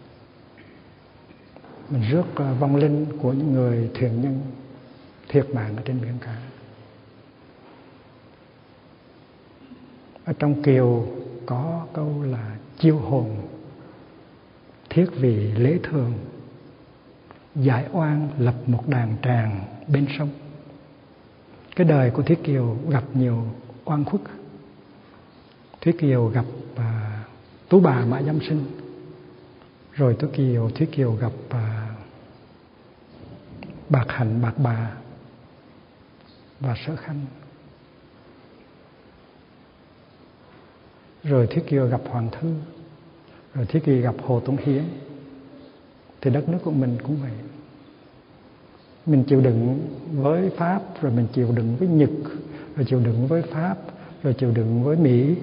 Mình rước uh, vong linh của những người thuyền nhân thiệt mạng ở trên biển cả. Ở trong kiều có câu là chiêu hồn, thiết vị lễ thường, giải oan lập một đàn tràng bên sông. Cái đời của Thúy Kiều gặp nhiều oan khuất. Thúy Kiều gặp à, Tú Bà Mã Dâm Sinh, rồi Thúy Kiều Thúy Kiều gặp à, Bạc Hạnh Bạc Bà và Sở Khanh, rồi Thúy Kiều gặp Hoàng Thư, rồi Thúy Kiều gặp Hồ Tuấn Hiến. Thì đất nước của mình cũng vậy. Mình chịu đựng với Pháp, rồi mình chịu đựng với Nhật, rồi chịu đựng với Pháp, rồi chịu đựng với Mỹ.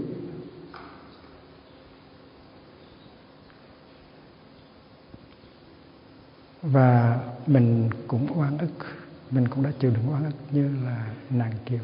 Và mình cũng oan ức, mình cũng đã chịu đựng oan ức như là nàng Kiều.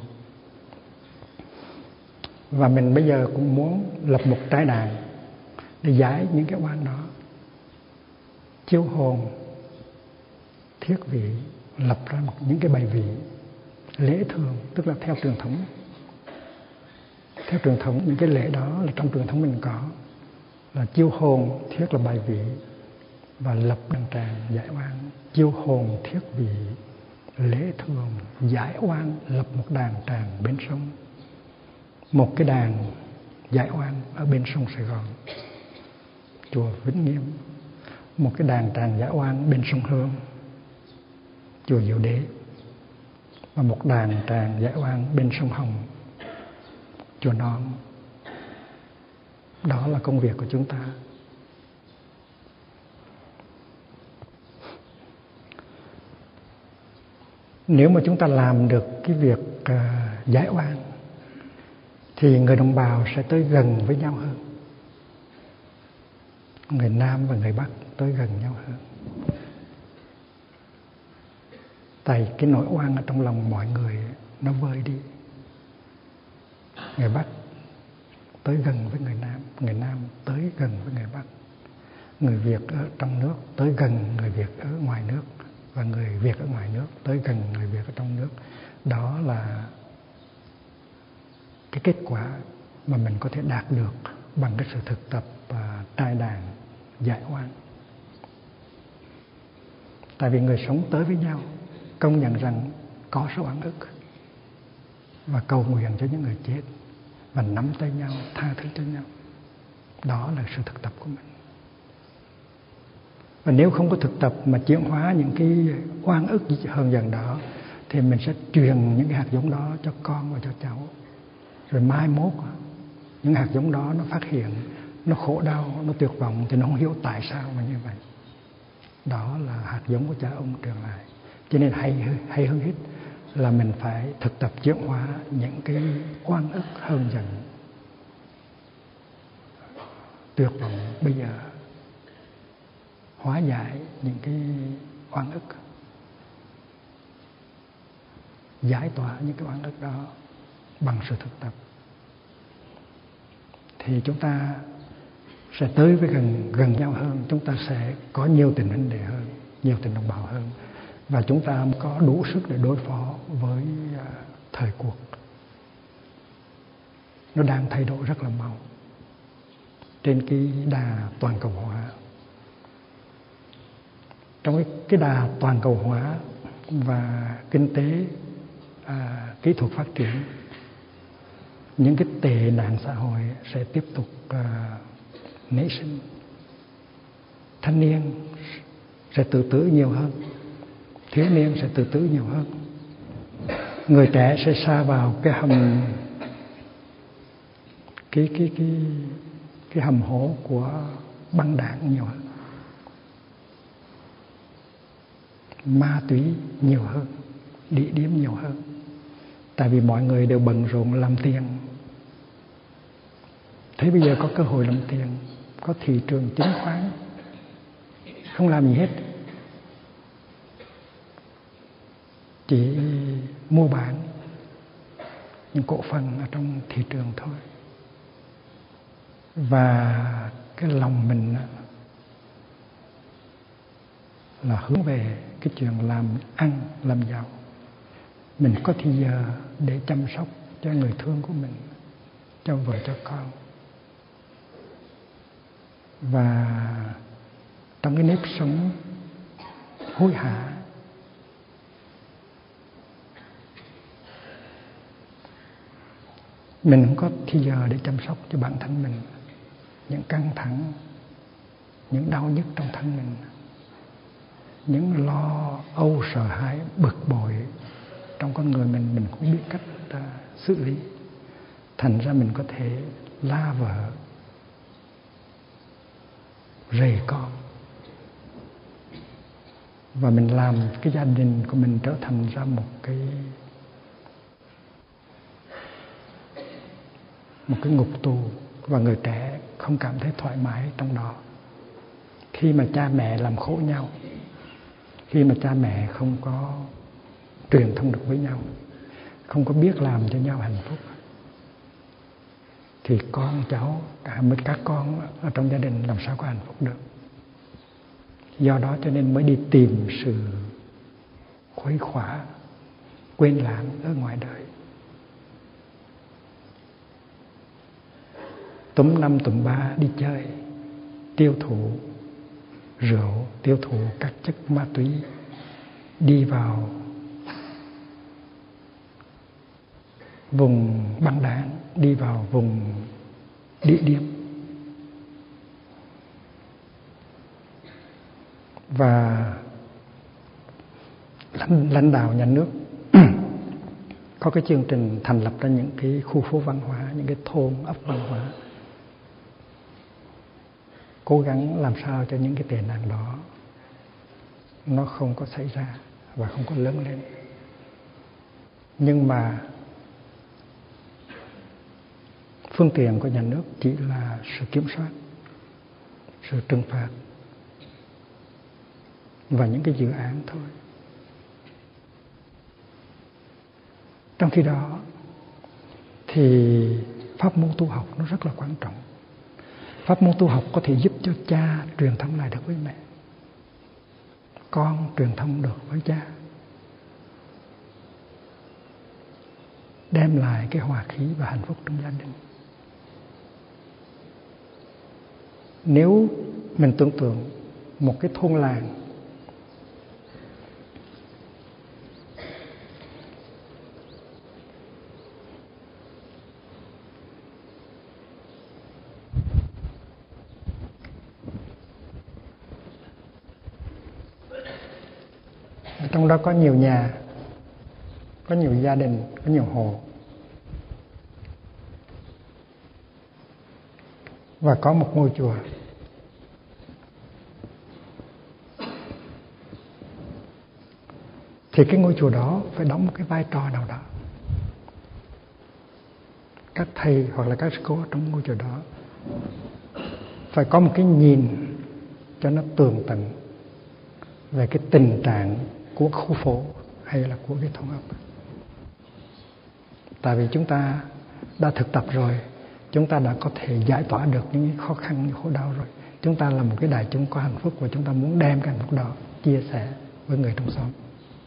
Và mình bây giờ cũng muốn lập một trái đàn để giải những cái oan đó, chiêu hồn, thiết vị, lập ra một những cái bài vị lễ thường, tức là theo truyền thống. Theo truyền thống, những cái lễ đó là trong truyền thống mình có, là chiêu hồn, thiết là bài vị, và lập đàn tràng giải oan. Chiêu hồn, thiết vị, lễ thường, giải oan, lập một đàn tràng bên sông. Một cái đàn giải oan ở bên sông Sài Gòn, chùa Vĩnh Nghiêm. Một cái đàn tràng giải oan bên sông Hương, chùa Diệu Đế. Và một đàn tràng giải oan bên sông Hồng, chùa Non. Đó là công việc của chúng ta. Nếu mà chúng ta làm được cái việc uh, giải oan thì người đồng bào sẽ tới gần với nhau hơn. Người Nam và người Bắc tới gần nhau hơn. Tại cái nỗi oan ở trong lòng mọi người nó vơi đi. Người Bắc tới gần với người Nam, người Nam tới gần với người Bắc. Người Việt ở trong nước tới gần người Việt ở ngoài nước, và người Việt ở ngoài nước tới gần người Việt ở trong nước. Đó là cái kết quả mà mình có thể đạt được bằng cái sự thực tập uh, trai đàn giải oan. Tại vì người sống tới với nhau, công nhận rằng có số oan ức, và cầu nguyện cho những người chết, và nắm tay nhau, tha thứ cho nhau. Đó là sự thực tập của mình. Và nếu không có thực tập mà chuyển hóa những cái oan ức hơn dần đó, thì mình sẽ truyền những cái hạt giống đó cho con và cho cháu. Rồi mai mốt những hạt giống đó nó phát hiện, nó khổ đau, nó tuyệt vọng, thì nó không hiểu tại sao mà như vậy. Đó là hạt giống của cha ông truyền lại. Cho nên hay, hay hơn hết là mình phải thực tập chuyển hóa những cái oan ức hơn dần, tuyệt vọng bây giờ, hóa giải những cái oan ức, giải tỏa những cái oan ức đó bằng sự thực tập. Thì chúng ta sẽ tới với gần gần nhau hơn, chúng ta sẽ có nhiều tình huynh đệ hơn, nhiều tình đồng bào hơn, và chúng ta có đủ sức để đối phó với uh, thời cuộc. Nó đang thay đổi rất là mau trên cái đà toàn cầu hóa. Trong cái, cái đà toàn cầu hóa và kinh tế, à, kỹ thuật phát triển, những cái tệ nạn xã hội sẽ tiếp tục à, nảy sinh. Thanh niên sẽ tự tử nhiều hơn, thiếu niên sẽ tự tử nhiều hơn, người trẻ sẽ sa vào cái hầm cái cái cái cái hầm hố của băng đảng nhiều hơn. ma túy nhiều hơn, địa điểm nhiều hơn. Tại vì mọi người đều bận rộn làm tiền. Thế bây giờ có cơ hội làm tiền, có thị trường chứng khoán, không làm gì hết, chỉ mua bán những cổ phần ở trong thị trường thôi. Và cái lòng mình là hướng về cái chuyện làm ăn, làm giàu. Mình có thì giờ để chăm sóc cho người thương của mình, cho vợ cho con. Và trong cái nếp sống hối hả, mình không có thì giờ để chăm sóc cho bản thân mình. Những căng thẳng, những đau nhức trong thân mình, những lo âu sợ hãi, bực bội trong con người mình, mình không biết cách uh, xử lý. Thành ra mình có thể la vợ, rầy con, và mình làm cái gia đình của mình trở thành ra một cái một cái ngục tù, và người trẻ không cảm thấy thoải mái trong đó. Khi mà cha mẹ làm khổ nhau, khi mà cha mẹ không có truyền thông được với nhau, không có biết làm cho nhau hạnh phúc, thì con cháu, cả mấy các con ở trong gia đình làm sao có hạnh phúc được. Do đó cho nên mới đi tìm sự khuấy khỏa, quên lãng ở ngoài đời. Túm năm tụm ba đi chơi, tiêu thụ rượu, tiêu thụ các chất ma túy, đi vào vùng băng đảng, đi vào vùng địa điểm. Và lãnh, lãnh đạo nhà nước có cái chương trình thành lập ra những cái khu phố văn hóa, những cái thôn ấp văn hóa, cố gắng làm sao cho những cái tệ nạn đó nó không có xảy ra và không có lớn lên. Nhưng mà phương tiện của nhà nước chỉ là sự kiểm soát, sự trừng phạt và những cái dự án thôi. Trong khi đó thì pháp môn tu học nó rất là quan trọng. Pháp môn tu học có thể giúp cho cha truyền thông lại được với mẹ, con truyền thông được với cha, đem lại cái hòa khí và hạnh phúc trong gia đình. Nếu mình tưởng tượng một cái thôn làng trong đó có nhiều nhà, có nhiều gia đình, có nhiều hộ, và có một ngôi chùa. Thì cái ngôi chùa đó phải đóng một cái vai trò nào đó. Các thầy hoặc là các sư cô trong ngôi chùa đó phải có một cái nhìn cho nó tường tận về cái tình trạng của khu phố hay là của cái thôn ấp. Tại vì chúng ta đã thực tập rồi, chúng ta đã có thể giải tỏa được những khó khăn, những khổ đau rồi. Chúng ta là một cái đại chúng có hạnh phúc và chúng ta muốn đem cái hạnh phúc đó chia sẻ với người trong xóm.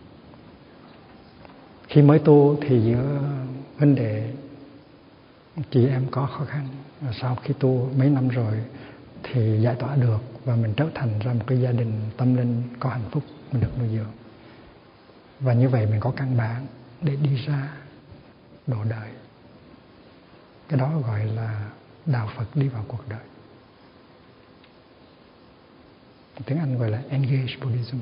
Khi mới tu thì giữa vấn đề chị em có khó khăn, và sau khi tu mấy năm rồi thì giải tỏa được và mình trở thành ra một cái gia đình tâm linh có hạnh phúc, mình được nuôi dưỡng. Và như vậy mình có căn bản để đi ra độ đời. Cái đó gọi là đạo Phật đi vào cuộc đời. Tiếng Anh gọi là Engage Buddhism.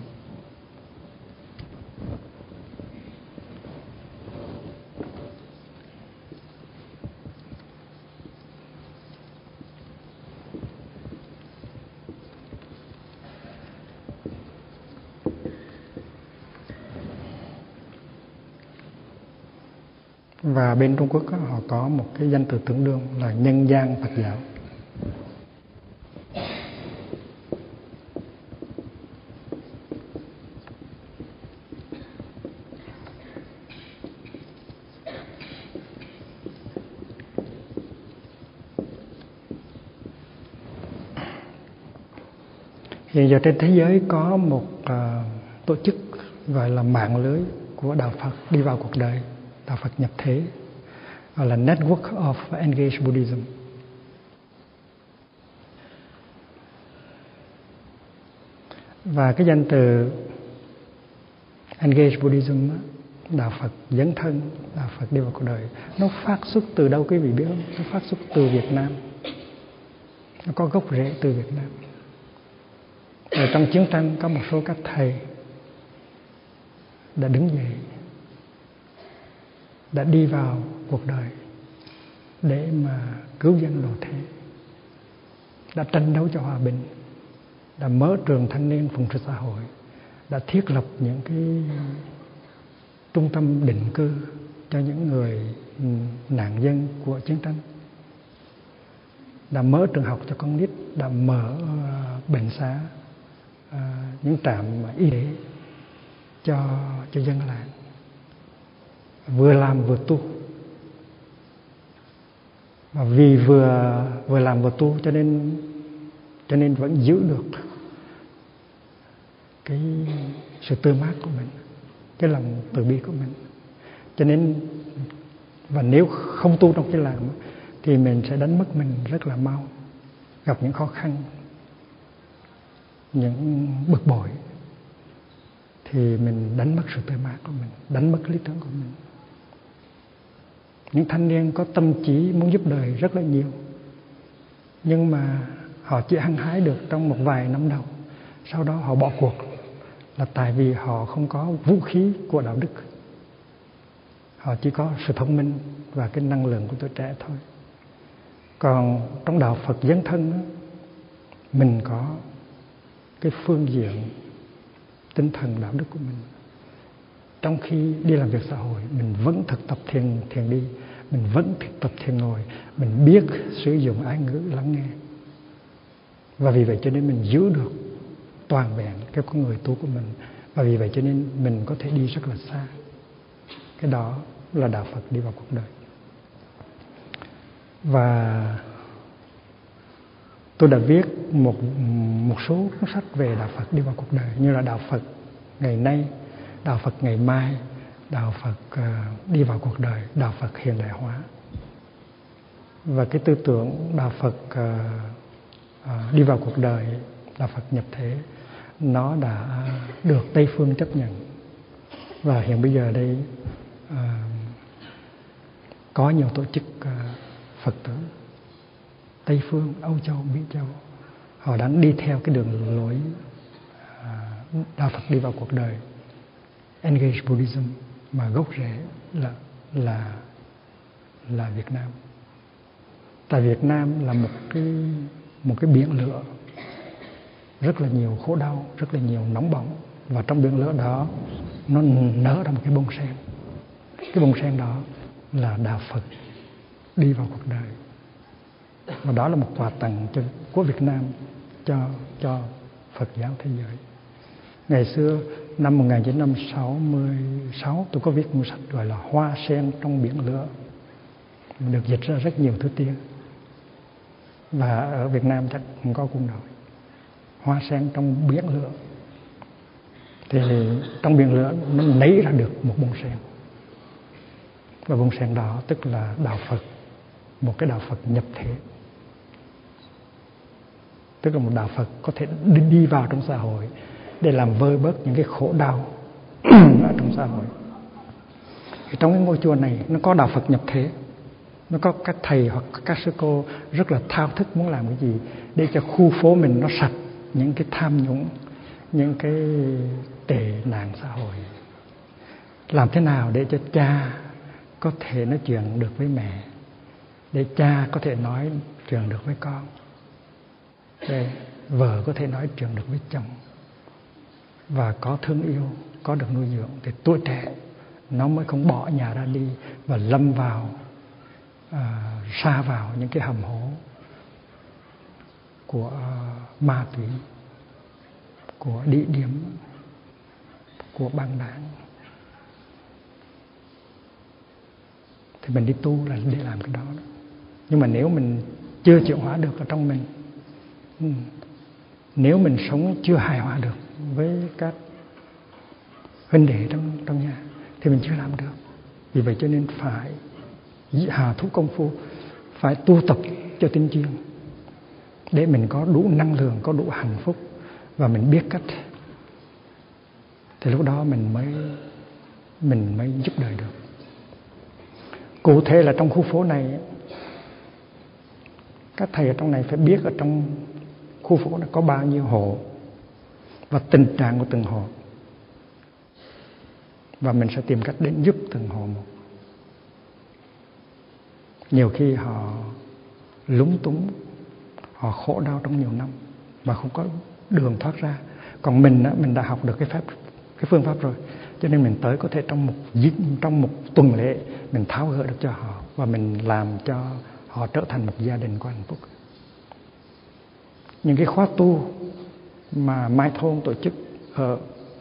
Và bên Trung Quốc đó, họ có một cái danh từ tương đương là nhân gian Phật giáo. Hiện giờ trên thế giới có một uh, tổ chức gọi là mạng lưới của Đạo Phật đi vào cuộc đời, Đạo Phật nhập thế, gọi là Network of Engaged Buddhism. Và cái danh từ Engaged Buddhism, Đạo Phật dấn thân, Đạo Phật đi vào cuộc đời, nó phát xuất từ đâu quý vị biết không? Nó phát xuất từ Việt Nam. Nó có gốc rễ từ Việt Nam. Ở trong chiến tranh có một số các thầy đã đứng dậy, đã đi vào cuộc đời để mà cứu dân độ thế, đã tranh đấu cho hòa bình, đã mở trường thanh niên phụng sự xã hội, đã thiết lập những cái trung tâm định cư cho những người nạn nhân của chiến tranh, đã mở trường học cho con nít, đã mở uh, bệnh xá, uh, những trạm y tế cho cho dân làng, vừa làm vừa tu. Và vì vừa vừa làm vừa tu cho nên cho nên vẫn giữ được cái sự tươi mát của mình, cái lòng từ bi của mình. Cho nên và nếu không tu trong cái làm thì mình sẽ đánh mất mình rất là mau, gặp những khó khăn, những bực bội thì mình đánh mất sự tươi mát của mình, đánh mất lý tưởng của mình. Những thanh niên có tâm trí muốn giúp đời rất là nhiều, nhưng mà họ chỉ hăng hái được trong một vài năm đầu, sau đó họ bỏ cuộc là tại vì họ không có vũ khí của đạo đức, họ chỉ có sự thông minh và cái năng lượng của tuổi trẻ thôi. Còn trong đạo Phật dấn thân đó, mình có cái phương diện tinh thần đạo đức của mình. Trong khi đi làm việc xã hội, mình vẫn thực tập thiền thiền đi, mình vẫn thực tập thiền ngồi, mình biết sử dụng ái ngữ lắng nghe. Và vì vậy cho nên mình giữ được toàn vẹn cái con người tu của mình. Và vì vậy cho nên mình có thể đi rất là xa. Cái đó là đạo Phật đi vào cuộc đời. Và tôi đã viết một một số cuốn sách về đạo Phật đi vào cuộc đời, như là đạo Phật ngày nay, đạo Phật ngày mai, đạo Phật uh, đi vào cuộc đời, đạo Phật hiện đại hóa. Và cái tư tưởng đạo Phật uh, uh, đi vào cuộc đời, đạo Phật nhập thế, nó đã được Tây phương chấp nhận. Và hiện bây giờ đây uh, có nhiều tổ chức uh, Phật tử Tây phương, Âu Châu, Mỹ Châu, họ đang đi theo cái đường lối uh, đạo Phật đi vào cuộc đời, Engaged Buddhism, mà gốc rễ là là là Việt Nam. Tại Việt Nam là một cái một cái biển lửa, rất là nhiều khổ đau, rất là nhiều nóng bỏng, và trong biển lửa đó nó nở ra một cái bông sen. Cái bông sen đó là đạo Phật đi vào cuộc đời, và đó là một quà tặng cho, của Việt Nam cho cho Phật giáo thế giới. Ngày xưa năm một nghìn chín trăm sáu mươi sáu tôi có viết một sách gọi là Hoa sen trong biển lửa, được dịch ra rất nhiều thứ tiếng, và ở Việt Nam chắc không có cuốn nào. Hoa sen trong biển lửa, thì trong biển lửa nó nảy ra được một bông sen, và bông sen đó tức là đạo Phật, một cái đạo Phật nhập thế, tức là một đạo Phật có thể đi, đi vào trong xã hội để làm vơi bớt những cái khổ đau ở trong xã hội. Thì trong cái ngôi chùa này nó có đạo Phật nhập thế, nó có các thầy hoặc các sư cô rất là thao thức muốn làm cái gì để cho khu phố mình nó sạch những cái tham nhũng, những cái tệ nạn xã hội. Làm thế nào để cho cha có thể nói chuyện được với mẹ, để cha có thể nói chuyện được với con, để vợ có thể nói chuyện được với chồng, và có thương yêu, có được nuôi dưỡng, thì tuổi trẻ nó mới không bỏ nhà ra đi và lâm vào à, sa vào những cái hầm hố của uh, ma túy, của địa điểm, của băng đảng. Thì mình đi tu là để làm cái đó. Nhưng mà nếu mình chưa chuyển hóa được ở trong mình, nếu mình sống chưa hài hòa được với các huynh đệ trong trong nhà thì mình chưa làm được. Vì vậy cho nên phải hạ thúc công phu, phải tu tập cho tinh chuyên để mình có đủ năng lượng, có đủ hạnh phúc và mình biết cách, thì lúc đó mình mới mình mới giúp đời được. Cụ thể là trong khu phố này, các thầy ở trong này phải biết ở trong khu phố này có bao nhiêu hộ và tình trạng của từng hộ, và mình sẽ tìm cách đến giúp từng hộ một. Nhiều khi họ lúng túng, họ khổ đau trong nhiều năm và không có đường thoát ra. Còn mình á, mình đã học được cái pháp, cái phương pháp rồi, cho nên mình tới có thể trong một trong một tuần lễ mình tháo gỡ được cho họ và mình làm cho họ trở thành một gia đình có hạnh phúc. Những cái khóa tu mà Mai Thôn tổ chức ở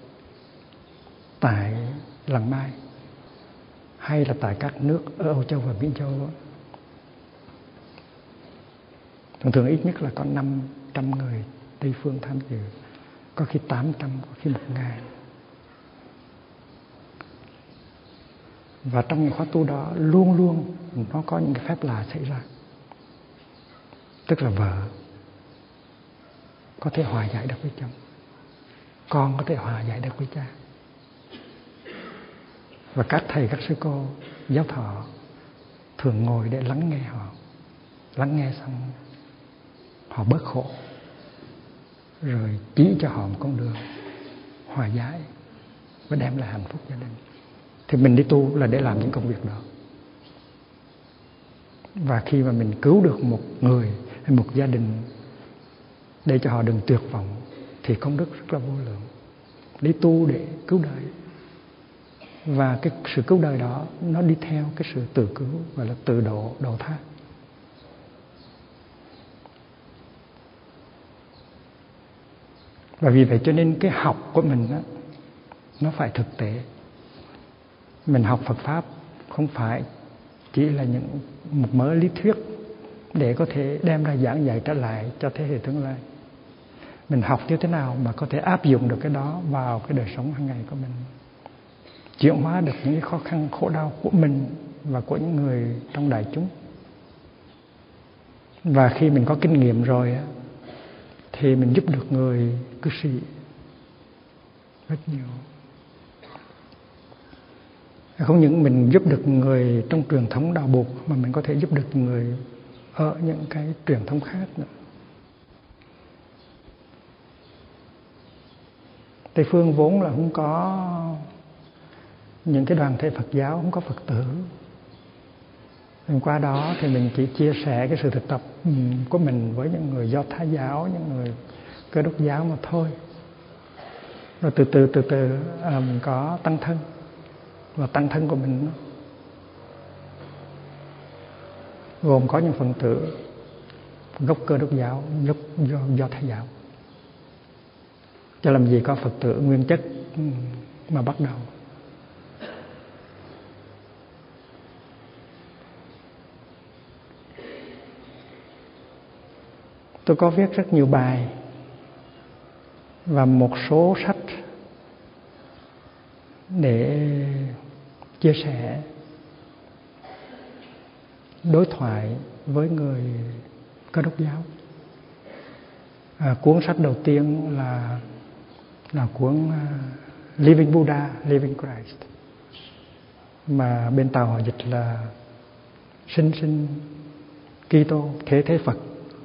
tại Làng Mai hay là tại các nước ở Âu Châu và Mỹ Châu đó, thường thường ít nhất là có năm trăm người Tây phương tham dự, có khi tám trăm, có khi một ngàn. Và trong những khóa tu đó luôn luôn nó có những cái phép lạ xảy ra. Tức là vợ có thể hòa giải được với chồng, con có thể hòa giải được với cha. Và các thầy, các sư cô, giáo thọ thường ngồi để lắng nghe họ. Lắng nghe xong họ bớt khổ, rồi chỉ cho họ một con đường hòa giải và đem lại hạnh phúc gia đình. Thì mình đi tu là để làm những công việc đó. Và khi mà mình cứu được một người hay một gia đình để cho họ đừng tuyệt vọng thì công đức rất là vô lượng. Đi tu để cứu đời. Và cái sự cứu đời đó nó đi theo cái sự tự cứu, gọi là tự độ, độ tha. Và vì vậy cho nên cái học của mình đó, nó phải thực tế. Mình học Phật Pháp không phải chỉ là những một mớ lý thuyết để có thể đem ra giảng dạy trở lại cho thế hệ tương lai. Mình học như thế nào mà có thể áp dụng được cái đó vào cái đời sống hàng ngày của mình, chuyển hóa được những cái khó khăn khổ đau của mình và của những người trong đại chúng. Và khi mình có kinh nghiệm rồi thì mình giúp được người cư sĩ rất nhiều. Không những mình giúp được người trong truyền thống đạo Bụt mà mình có thể giúp được người ở những cái truyền thống khác nữa. Tây phương vốn là không có những cái đoàn thể Phật giáo, không có Phật tử. Mình qua đó thì mình chỉ chia sẻ cái sự thực tập của mình với những người Do Thái giáo, những người Cơ Đốc giáo mà thôi. Rồi từ từ từ từ à, mình có tăng thân. Và tăng thân của mình gồm có những phần tử gốc Cơ Đốc giáo, gốc Do, Do Thái giáo. Cho làm gì có Phật tử nguyên chất mà bắt đầu. Tôi có viết rất nhiều bài và một số sách để chia sẻ, đối thoại với người Cơ Đốc giáo. À, cuốn sách đầu tiên là là cuốn uh, Living Buddha, Living Christ, mà bên Tàu họ dịch là Sinh sinh Kitô, Thế thế Phật.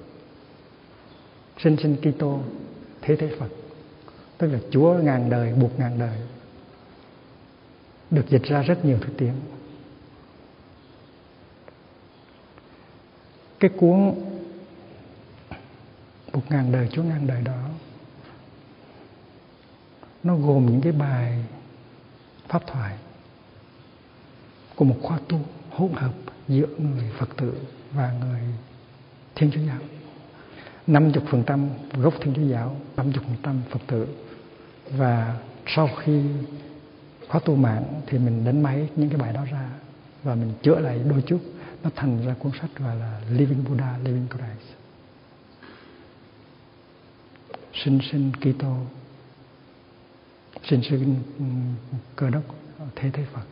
Sinh sinh Kitô, Thế thế Phật, tức là Chúa ngàn đời, Bụt ngàn đời, được dịch ra rất nhiều thứ tiếng. Cái cuốn Bụt ngàn đời, Chúa ngàn đời đó, nó gồm những cái bài pháp thoại của một khóa tu hỗn hợp giữa người Phật tử và người Thiên Chúa giáo. năm mươi phần trăm gốc Thiên Chúa giáo, năm mươi phần trăm Phật tử. Và sau khi khóa tu mạng thì mình đánh máy những cái bài đó ra và mình chữa lại đôi chút, nó thành ra cuốn sách gọi là Living Buddha, Living Christ. Sinh sinh Kitô, sinh sinh Cơ Đốc, thế thế Phật.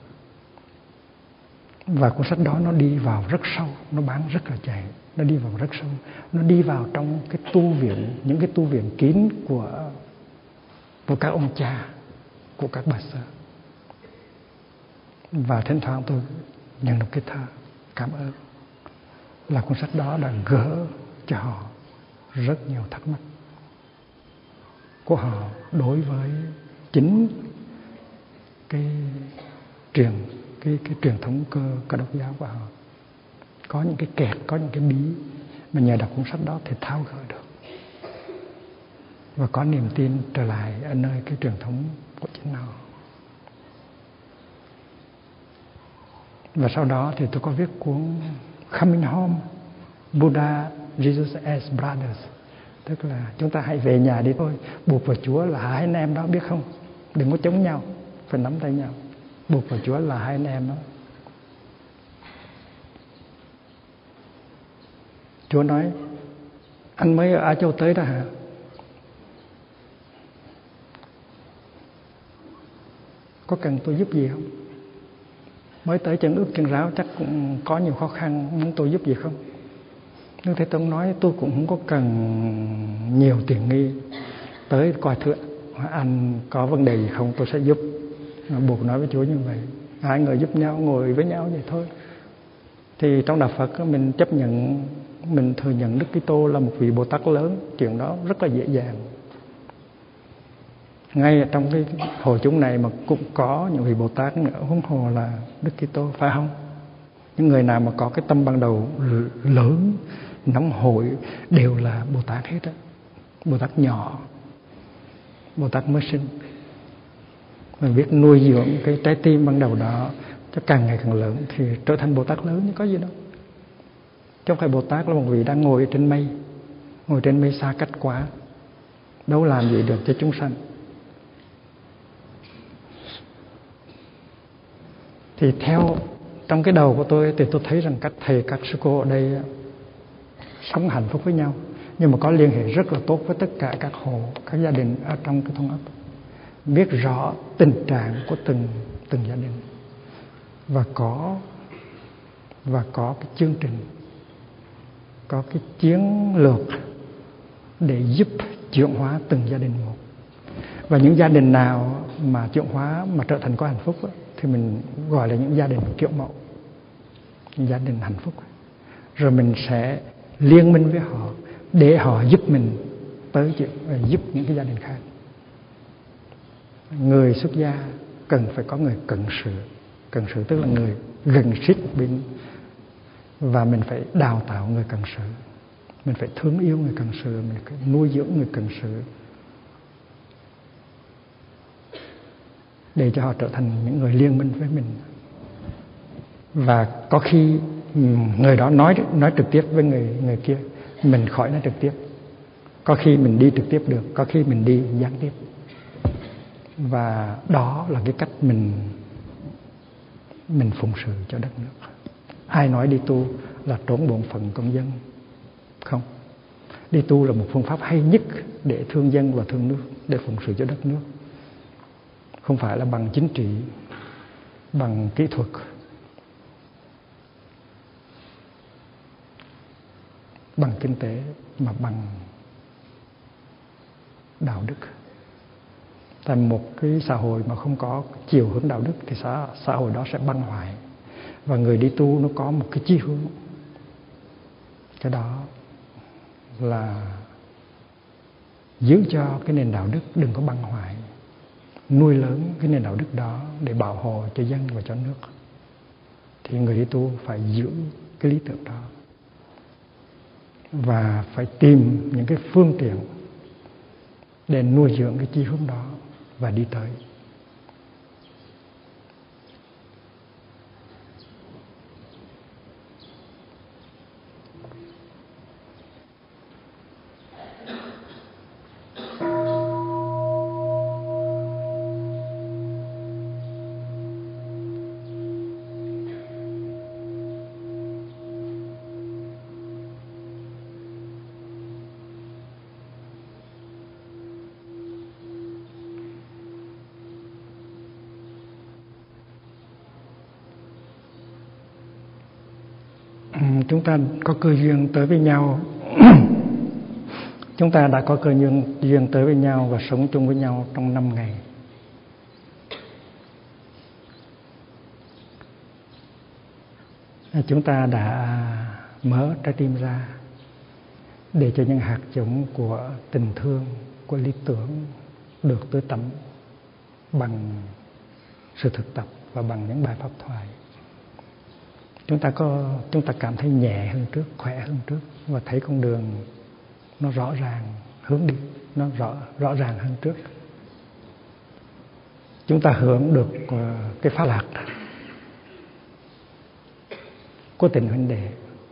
Và cuốn sách đó nó đi vào rất sâu, nó bán rất là chạy, nó đi vào rất sâu, nó đi vào trong cái tu viện, những cái tu viện kín của của các ông cha, của các bà sơ. Và thỉnh thoảng tôi nhận được cái thơ cảm ơn là cuốn sách đó đã gỡ cho họ rất nhiều thắc mắc của họ đối với chính cái truyền cái cái truyền thống cơ cơ đốc giáo của họ. Có những cái kẹt, có những cái bí mà nhờ đọc cuốn sách đó thì tháo gỡ được và có niềm tin trở lại ở nơi cái truyền thống của chính họ. Và sau đó thì tôi có viết cuốn Coming Home, Buddha, Jesus as Brothers. Tức là chúng ta hãy về nhà đi thôi. Buộc và Chúa là hai anh em đó, biết không? Đừng có chống nhau, phải nắm tay nhau. Buộc và Chúa là hai anh em đó. Chúa nói, anh mới ở Á Châu tới đó hả? Có cần tôi giúp gì không? Mới tới chân ướt chân ráo chắc cũng có nhiều khó khăn, muốn tôi giúp gì không? Đức Thế Tông nói tôi cũng không có cần nhiều tiền nghi, tới coi thử anh có vấn đề gì không tôi sẽ giúp. Buộc nói với Chúa như vậy, hai người giúp nhau, ngồi với nhau vậy thôi. Thì trong đạo Phật mình chấp nhận, mình thừa nhận Đức Kitô là một vị Bồ Tát lớn, chuyện đó rất là dễ dàng. Ngay trong cái hội chúng này mà cũng có những vị Bồ Tát nữa, huống hồ là Đức Kitô, phải không? Những người nào mà có cái tâm ban đầu lớn, nóng hổi đều là Bồ Tát hết á. Bồ Tát nhỏ, Bồ Tát mới sinh. Mình biết nuôi dưỡng cái trái tim ban đầu đó cho càng ngày càng lớn thì trở thành Bồ Tát lớn, chứ có gì đâu. Chứ không phải Bồ Tát là một vị đang ngồi trên mây, ngồi trên mây xa cách quá, đâu làm gì được cho chúng sanh. Thì theo trong cái đầu của tôi thì tôi thấy rằng các thầy, các sư cô ở đây sống hạnh phúc với nhau, nhưng mà có liên hệ rất là tốt với tất cả các hộ, các gia đình ở trong cái thôn ấp, biết rõ tình trạng của từng từng gia đình và có và có cái chương trình, có cái chiến lược để giúp chuyển hóa từng gia đình một. Và những gia đình nào mà chuyển hóa mà trở thành có hạnh phúc ấy, thì mình gọi là những gia đình kiểu mẫu, những gia đình hạnh phúc. Rồi mình sẽ liên minh với họ để họ giúp mình tới chuyện giúp những cái gia đình khác. Người xuất gia cần phải có người cận sự. Cận sự tức là người gần xích bên, và mình phải đào tạo người cận sự. Mình phải thương yêu người cận sự, mình phải nuôi dưỡng người cận sự để cho họ trở thành những người liên minh với mình. Và có khi người đó nói nói trực tiếp với người người kia, mình khỏi nói trực tiếp. Có khi mình đi trực tiếp được, có khi mình đi gián tiếp. Và đó là cái cách mình mình phụng sự cho đất nước. Ai nói đi tu là trốn bổn phận công dân? Không. Đi tu là một phương pháp hay nhất để thương dân và thương nước, để phụng sự cho đất nước. Không phải là bằng chính trị, bằng kỹ thuật, bằng kinh tế, mà bằng đạo đức. Tại một cái xã hội mà không có chiều hướng đạo đức thì xã, xã hội đó sẽ băng hoại. Và người đi tu nó có một cái chí hướng. Cái đó là giữ cho cái nền đạo đức đừng có băng hoại, nuôi lớn cái nền đạo đức đó để bảo hộ cho dân và cho nước. Thì người đi tu phải giữ cái lý tưởng đó và phải tìm những cái phương tiện để nuôi dưỡng cái chí hướng đó và đi tới. Chúng ta có cơ duyên tới với nhau. Chúng ta đã có cơ duyên, duyên tới với nhau và sống chung với nhau trong năm ngày. Chúng ta đã mở trái tim ra để cho những hạt giống của tình thương, của lý tưởng được tưới tẩm bằng sự thực tập và bằng những bài pháp thoại. Chúng ta có chúng ta cảm thấy nhẹ hơn trước, khỏe hơn trước và thấy con đường nó rõ ràng, hướng đi nó rõ rõ ràng hơn trước. Chúng ta hưởng được cái pháp lạc của tình huynh đệ.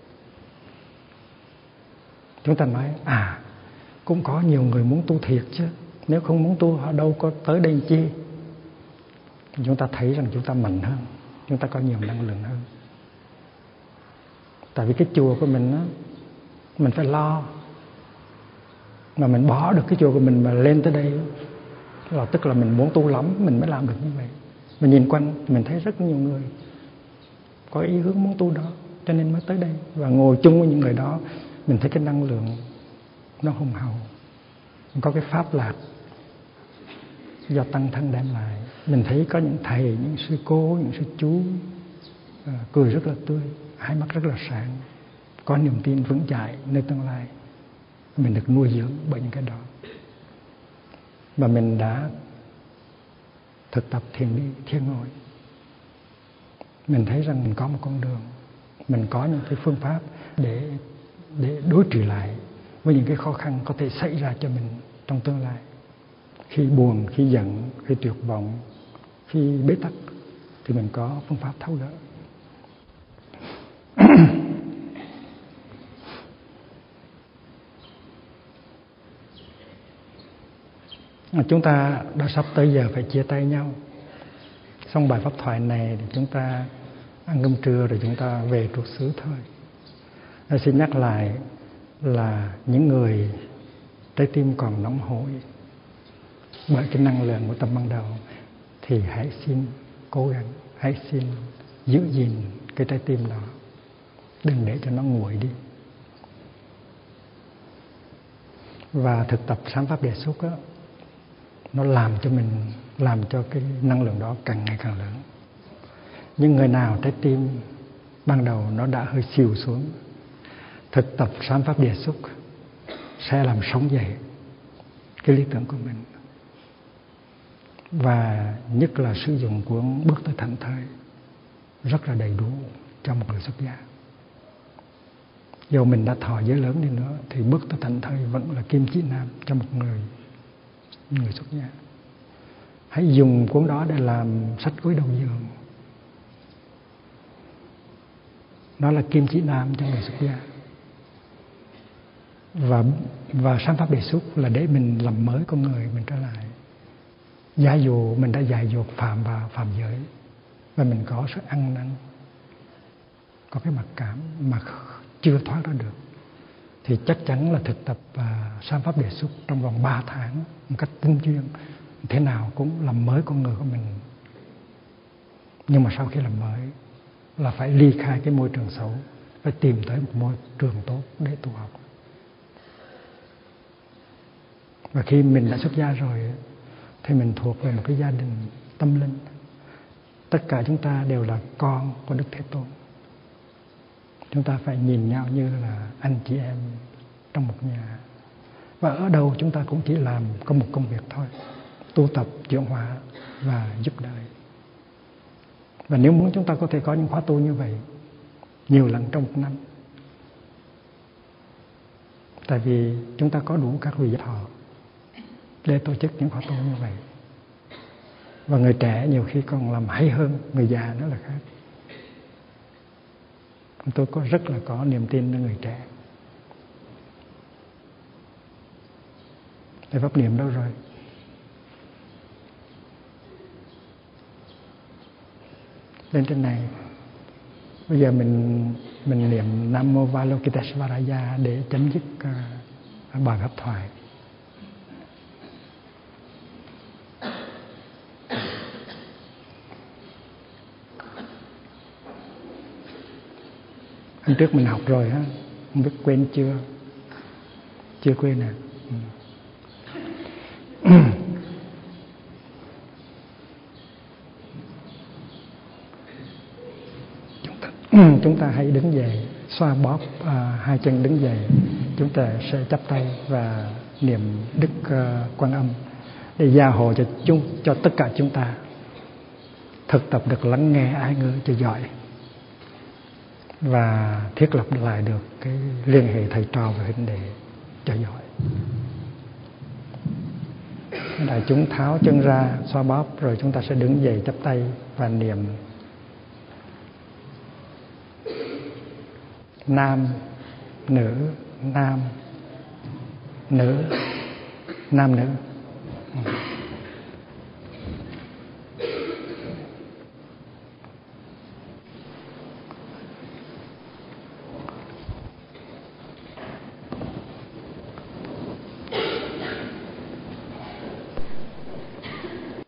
Chúng ta nói à, cũng có nhiều người muốn tu thiệt chứ, nếu không muốn tu họ đâu có tới đây chi. Chúng ta thấy rằng chúng ta mạnh hơn, chúng ta có nhiều năng lượng hơn. Tại vì cái chùa của mình á, mình phải lo, mà mình bỏ được cái chùa của mình mà lên tới đây là tức là mình muốn tu lắm mình mới làm được như vậy. Mình nhìn quanh mình thấy rất nhiều người có ý hướng muốn tu đó, cho nên mới tới đây. Và ngồi chung với những người đó, mình thấy cái năng lượng nó hùng hậu. Mình có cái pháp lạc do tăng thân đem lại. Mình thấy có những thầy, những sư cô, những sư chú à, cười rất là tươi, hai mắt rất là sáng, có niềm tin vững chãi nơi tương lai. Mình được nuôi dưỡng bởi những cái đó. Và mình đã thực tập thiền đi, thiền ngồi. Mình thấy rằng mình có một con đường, mình có những cái phương pháp để để đối trị lại với những cái khó khăn có thể xảy ra cho mình trong tương lai. Khi buồn, khi giận, khi tuyệt vọng, khi bế tắc thì mình có phương pháp tháo gỡ. Chúng ta đã sắp tới giờ phải chia tay nhau. Xong bài pháp thoại này thì chúng ta ăn cơm trưa rồi chúng ta về trụ xứ thôi. Tôi xin nhắc lại là những người trái tim còn nóng hổi bởi cái năng lượng của tâm ban đầu thì hãy xin cố gắng, hãy xin giữ gìn cái trái tim đó, đừng để cho nó nguội đi. Và thực tập sáng pháp đề xúc đó, nó làm cho mình, làm cho cái năng lượng đó càng ngày càng lớn. Nhưng người nào trái tim ban đầu nó đã hơi xìu xuống, thực tập sáng pháp đề xúc sẽ làm sống dậy cái lý tưởng của mình. Và nhất là sử dụng cuốn Bước tới Thảnh Thơi rất là đầy đủ cho một người xuất gia. Dù mình đã thọ giới lớn đi nữa thì Bước tới Thảnh Thơi vẫn là kim chỉ nam cho một người người xuất gia. Hãy dùng cuốn đó để làm sách gối đầu giường. Nó là kim chỉ nam cho người xuất gia. Và và sáng pháp đề xúc là để mình làm mới con người mình trở lại. Giả dụ mình đã dại dột phạm vào phạm giới và mình có sự ăn năn, có cái mặc cảm mà chưa thoát ra được, thì chắc chắn là thực tập uh, sáng pháp đề xúc trong vòng ba tháng một cách tinh chuyên, thế nào cũng làm mới con người của mình. Nhưng mà sau khi làm mới là phải ly khai cái môi trường xấu, phải tìm tới một môi trường tốt để tu học. Và khi mình đã xuất gia rồi thì mình thuộc về một cái gia đình tâm linh. Tất cả chúng ta đều là con của Đức Thế Tôn. Chúng ta phải nhìn nhau như là anh chị em trong một nhà. Và ở đâu chúng ta cũng chỉ làm có một công việc thôi, tu tập, chuyển hóa và giúp đời. Và nếu muốn chúng ta có thể có những khóa tu như vậy nhiều lần trong một năm, tại vì chúng ta có đủ các vị thọ để tổ chức những khóa tu như vậy. Và người trẻ nhiều khi còn làm hay hơn người già nữa là khác. Tôi có rất là có niềm tin với người trẻ. Thầy pháp niệm đâu rồi? Lên trên này. Bây giờ mình mình niệm Nam Mô Avalokitesvaraya để chấm dứt uh, bài pháp thoại. Hôm trước mình học rồi ha, không biết quên chưa? Chưa quên à? Ừ. chúng ta chúng ta hãy đứng dậy, xoa bóp à, hai chân đứng dậy. Chúng ta sẽ chắp tay và niệm Đức uh, Quan Âm để gia hộ cho chúng cho tất cả chúng ta thực tập được lắng nghe ái ngữ cho giỏi và thiết lập lại được cái liên hệ thầy trò và huynh đệ cho giỏi. Đại chúng tháo chân ra, xoa bóp, rồi chúng ta sẽ đứng dậy chắp tay và niệm nam nữ nam nữ nam nữ.